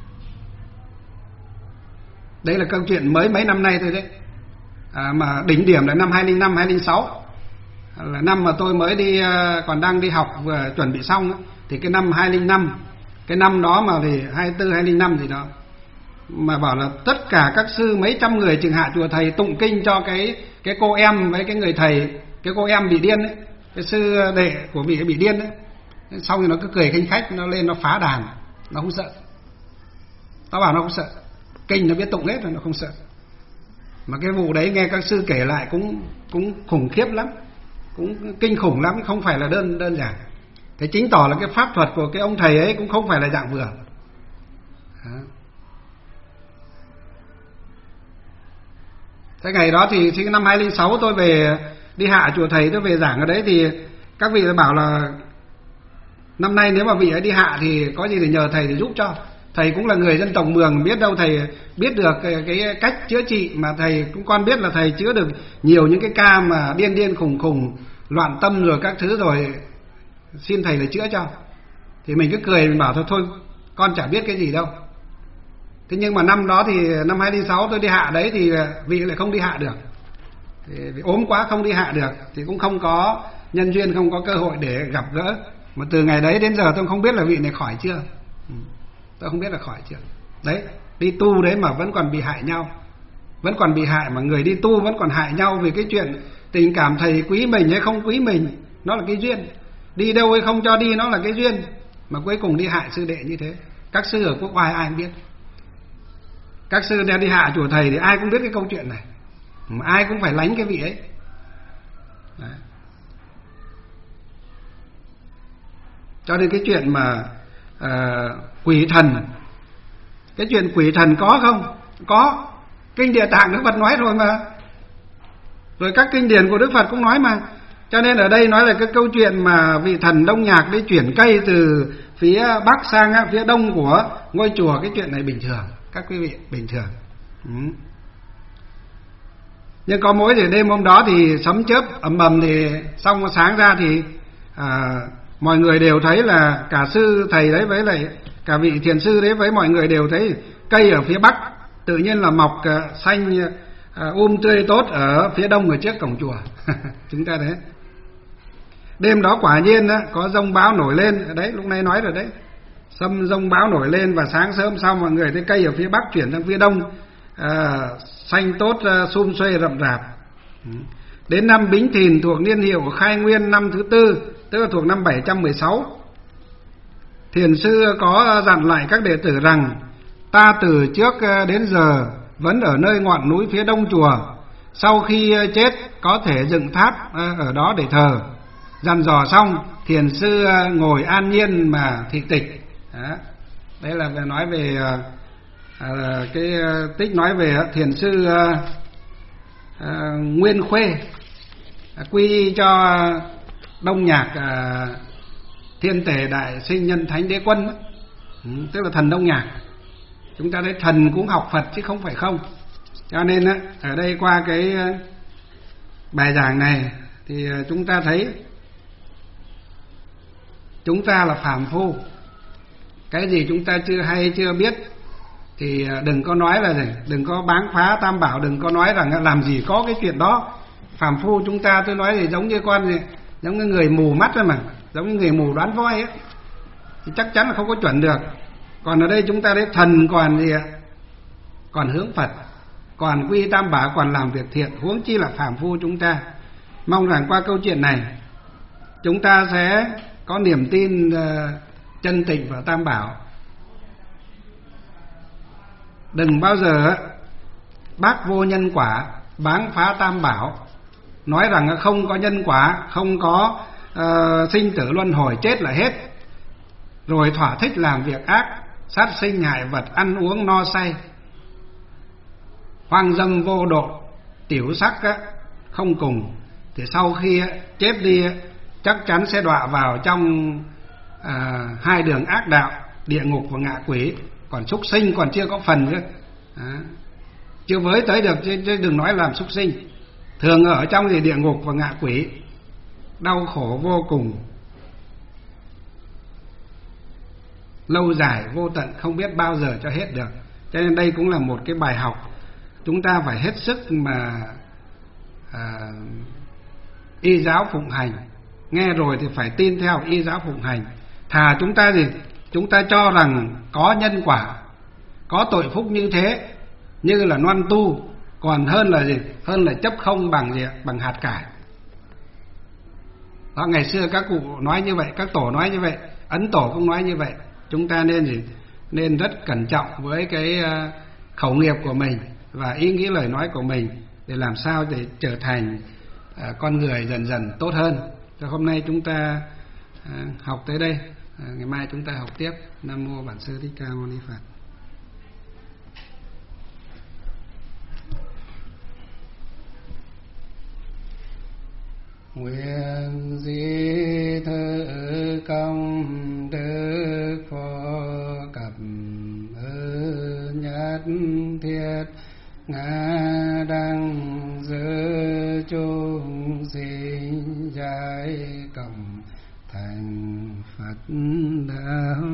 Đấy là câu chuyện mới mấy năm nay thôi đấy. À, mà đỉnh điểm là năm hai không năm hai không sáu là năm mà tôi mới đi, còn đang đi học vừa chuẩn bị xong đó. Thì cái năm hai không năm, cái năm đó mà thì hai mươi tư hai không năm gì đó, mà bảo là tất cả các sư mấy trăm người chừng hạ chùa thầy tụng kinh cho cái cái cô em với cái người thầy, cái cô em bị điên ấy, cái sư đệ của vị bị điên ấy. Xong rồi nó cứ cười khinh khách, nó lên nó phá đàn, nó không sợ. Tao bảo nó không sợ, kinh nó biết tụng hết rồi, nó không sợ. Mà cái vụ đấy nghe các sư kể lại cũng cũng khủng khiếp lắm, cũng kinh khủng lắm, không phải là đơn đơn giản. Thế chính tỏ là cái pháp thuật của cái ông thầy ấy cũng không phải là dạng vừa. Đó. Thế ngày đó thì, thì năm hai không sáu tôi về đi hạ chùa thầy, tôi về giảng ở đấy thì các vị bảo là năm nay nếu mà vị ấy đi hạ thì có gì để nhờ thầy thì giúp cho. Thầy cũng là người dân tộc Mường, biết đâu thầy biết được cái, cái cách chữa trị, mà thầy cũng con biết là thầy chữa được nhiều những cái ca mà điên điên khùng khùng, loạn tâm rồi các thứ, rồi xin thầy là chữa cho. Thì mình cứ cười, mình bảo thôi thôi con chả biết cái gì đâu. Thế nhưng mà năm đó thì năm hai không sáu tôi đi hạ đấy thì vị lại không đi hạ được, thì vì ốm quá không đi hạ được, thì cũng không có nhân duyên, không có cơ hội để gặp gỡ. Mà từ ngày đấy đến giờ tôi không biết là vị này khỏi chưa, tôi không biết là khỏi chưa. Đấy, đi tu đấy mà vẫn còn bị hại nhau, vẫn còn bị hại, mà người đi tu vẫn còn hại nhau vì cái chuyện tình cảm thầy quý mình hay không quý mình, nó là cái duyên. Đi đâu hay không cho đi, nó là cái duyên, mà cuối cùng đi hại sư đệ như thế. Các sư ở Quốc Oai ai cũng biết, các sư đi hạ chùa thầy thì ai cũng biết cái câu chuyện này, mà ai cũng phải lánh cái vị ấy. Đấy. Cho nên cái chuyện mà uh, quỷ thần, cái chuyện quỷ thần có không? Có. Kinh Địa Tạng Đức Phật nói rồi mà, rồi các kinh điển của Đức Phật cũng nói mà. Cho nên ở đây nói là cái câu chuyện mà vị thần Đông Nhạc đi chuyển cây từ phía bắc sang phía đông của ngôi chùa, cái chuyện này bình thường các quý vị, bình thường. Ừ. Nhưng có mỗi thì đêm hôm đó thì sấm chớp ầm ầm, thì xong sáng ra thì à, mọi người đều thấy là cả sư thầy đấy với lại cả vị thiền sư đấy với mọi người đều thấy cây ở phía bắc tự nhiên là mọc uh, xanh uh, um tươi tốt ở phía đông ở trước cổng chùa. Chúng ta thấy đêm đó quả nhiên đó, có giông bão nổi lên đấy, lúc này nói rồi đấy, xâm giông bão nổi lên, và sáng sớm sau mọi người thấy cây ở phía bắc chuyển sang phía đông à, xanh tốt, uh, sum xuê rậm rạp. Đến năm Bính Thìn thuộc niên hiệu Khai Nguyên năm thứ tư, tức là thuộc năm bảy trăm mười sáu, thiền sư có dặn lại các đệ tử rằng: ta từ trước đến giờ vẫn ở nơi ngọn núi phía đông chùa, sau khi chết có thể dựng tháp ở đó để thờ. Dặn dò xong, thiền sư ngồi an nhiên mà thị tịch. Đó. Đấy là nói về à, cái tích nói về thiền sư à, à, Nguyên Khuê, à, quy cho Đông Nhạc à, Thiên Tể Đại Sinh Nhân Thánh Đế Quân, ừ, tức là thần Đông Nhạc. Chúng ta thấy thần cũng học Phật chứ không phải không. Cho nên á, ở đây qua cái bài giảng này thì chúng ta thấy chúng ta là phàm phu, cái gì chúng ta chưa hay chưa biết thì đừng có nói là gì, đừng có báng phá tam bảo, đừng có nói rằng làm gì có cái chuyện đó. Phàm phu chúng ta, tôi nói thì giống như con gì, giống như người mù mắt thôi mà, giống như người mù đoán voi ấy, thì chắc chắn là không có chuẩn được. Còn ở đây chúng ta thấy thần còn gì ạ, còn hướng Phật, còn quy tam bảo, còn làm việc thiện, huống chi là phàm phu chúng ta. Mong rằng qua câu chuyện này chúng ta sẽ có niềm tin uh, chân tình vào tam bảo. Đừng bao giờ bác vô nhân quả, báng phá tam bảo, nói rằng không có nhân quả, không có uh, sinh tử luân hồi, chết là hết, rồi thỏa thích làm việc ác, sát sinh hại vật, ăn uống no say, hoang dâm vô độ, tiểu sắc á, không cùng, thì sau khi á, chết đi á, chắc chắn sẽ đọa vào trong à, hai đường ác đạo, địa ngục và ngạ quỷ. Còn súc sinh còn chưa có phần nữa, à, chưa với tới được, chứ, chứ đừng nói làm súc sinh. Thường ở trong thì địa ngục và ngạ quỷ, đau khổ vô cùng, lâu dài vô tận, không biết bao giờ cho hết được. Cho nên đây cũng là một cái bài học chúng ta phải hết sức mà à, y giáo phụng hành. Nghe rồi thì phải tin theo, y giáo phụng hành. Thà chúng ta gì, chúng ta cho rằng có nhân quả, có tội phúc như thế, như là loan tu, còn hơn là gì, hơn là chấp không bằng gì, bằng hạt cải. Đó, ngày xưa các cụ nói như vậy, các tổ nói như vậy, Ấn tổ cũng nói như vậy. Chúng ta nên gì, nên rất cẩn trọng với cái khẩu nghiệp của mình và ý nghĩ lời nói của mình, để làm sao để trở thành uh, con người dần dần tốt hơn. Cho hôm nay chúng ta uh, học tới đây, uh, ngày mai chúng ta học tiếp. Nam mô Bản Sư Thích Ca Mâu Ni Phật. Nguyện di thử công đức phổ cập ơn nhất thiết ngã đăng giữ chúng sinh giải cộng thành Phật đạo.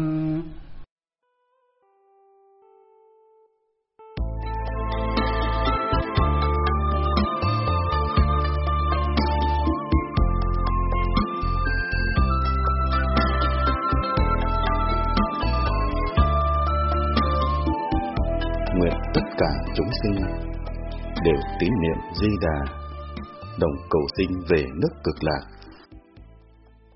Nguyện tất cả chúng sinh đều tín niệm Di Đà, đồng cầu sinh về nước Cực Lạc.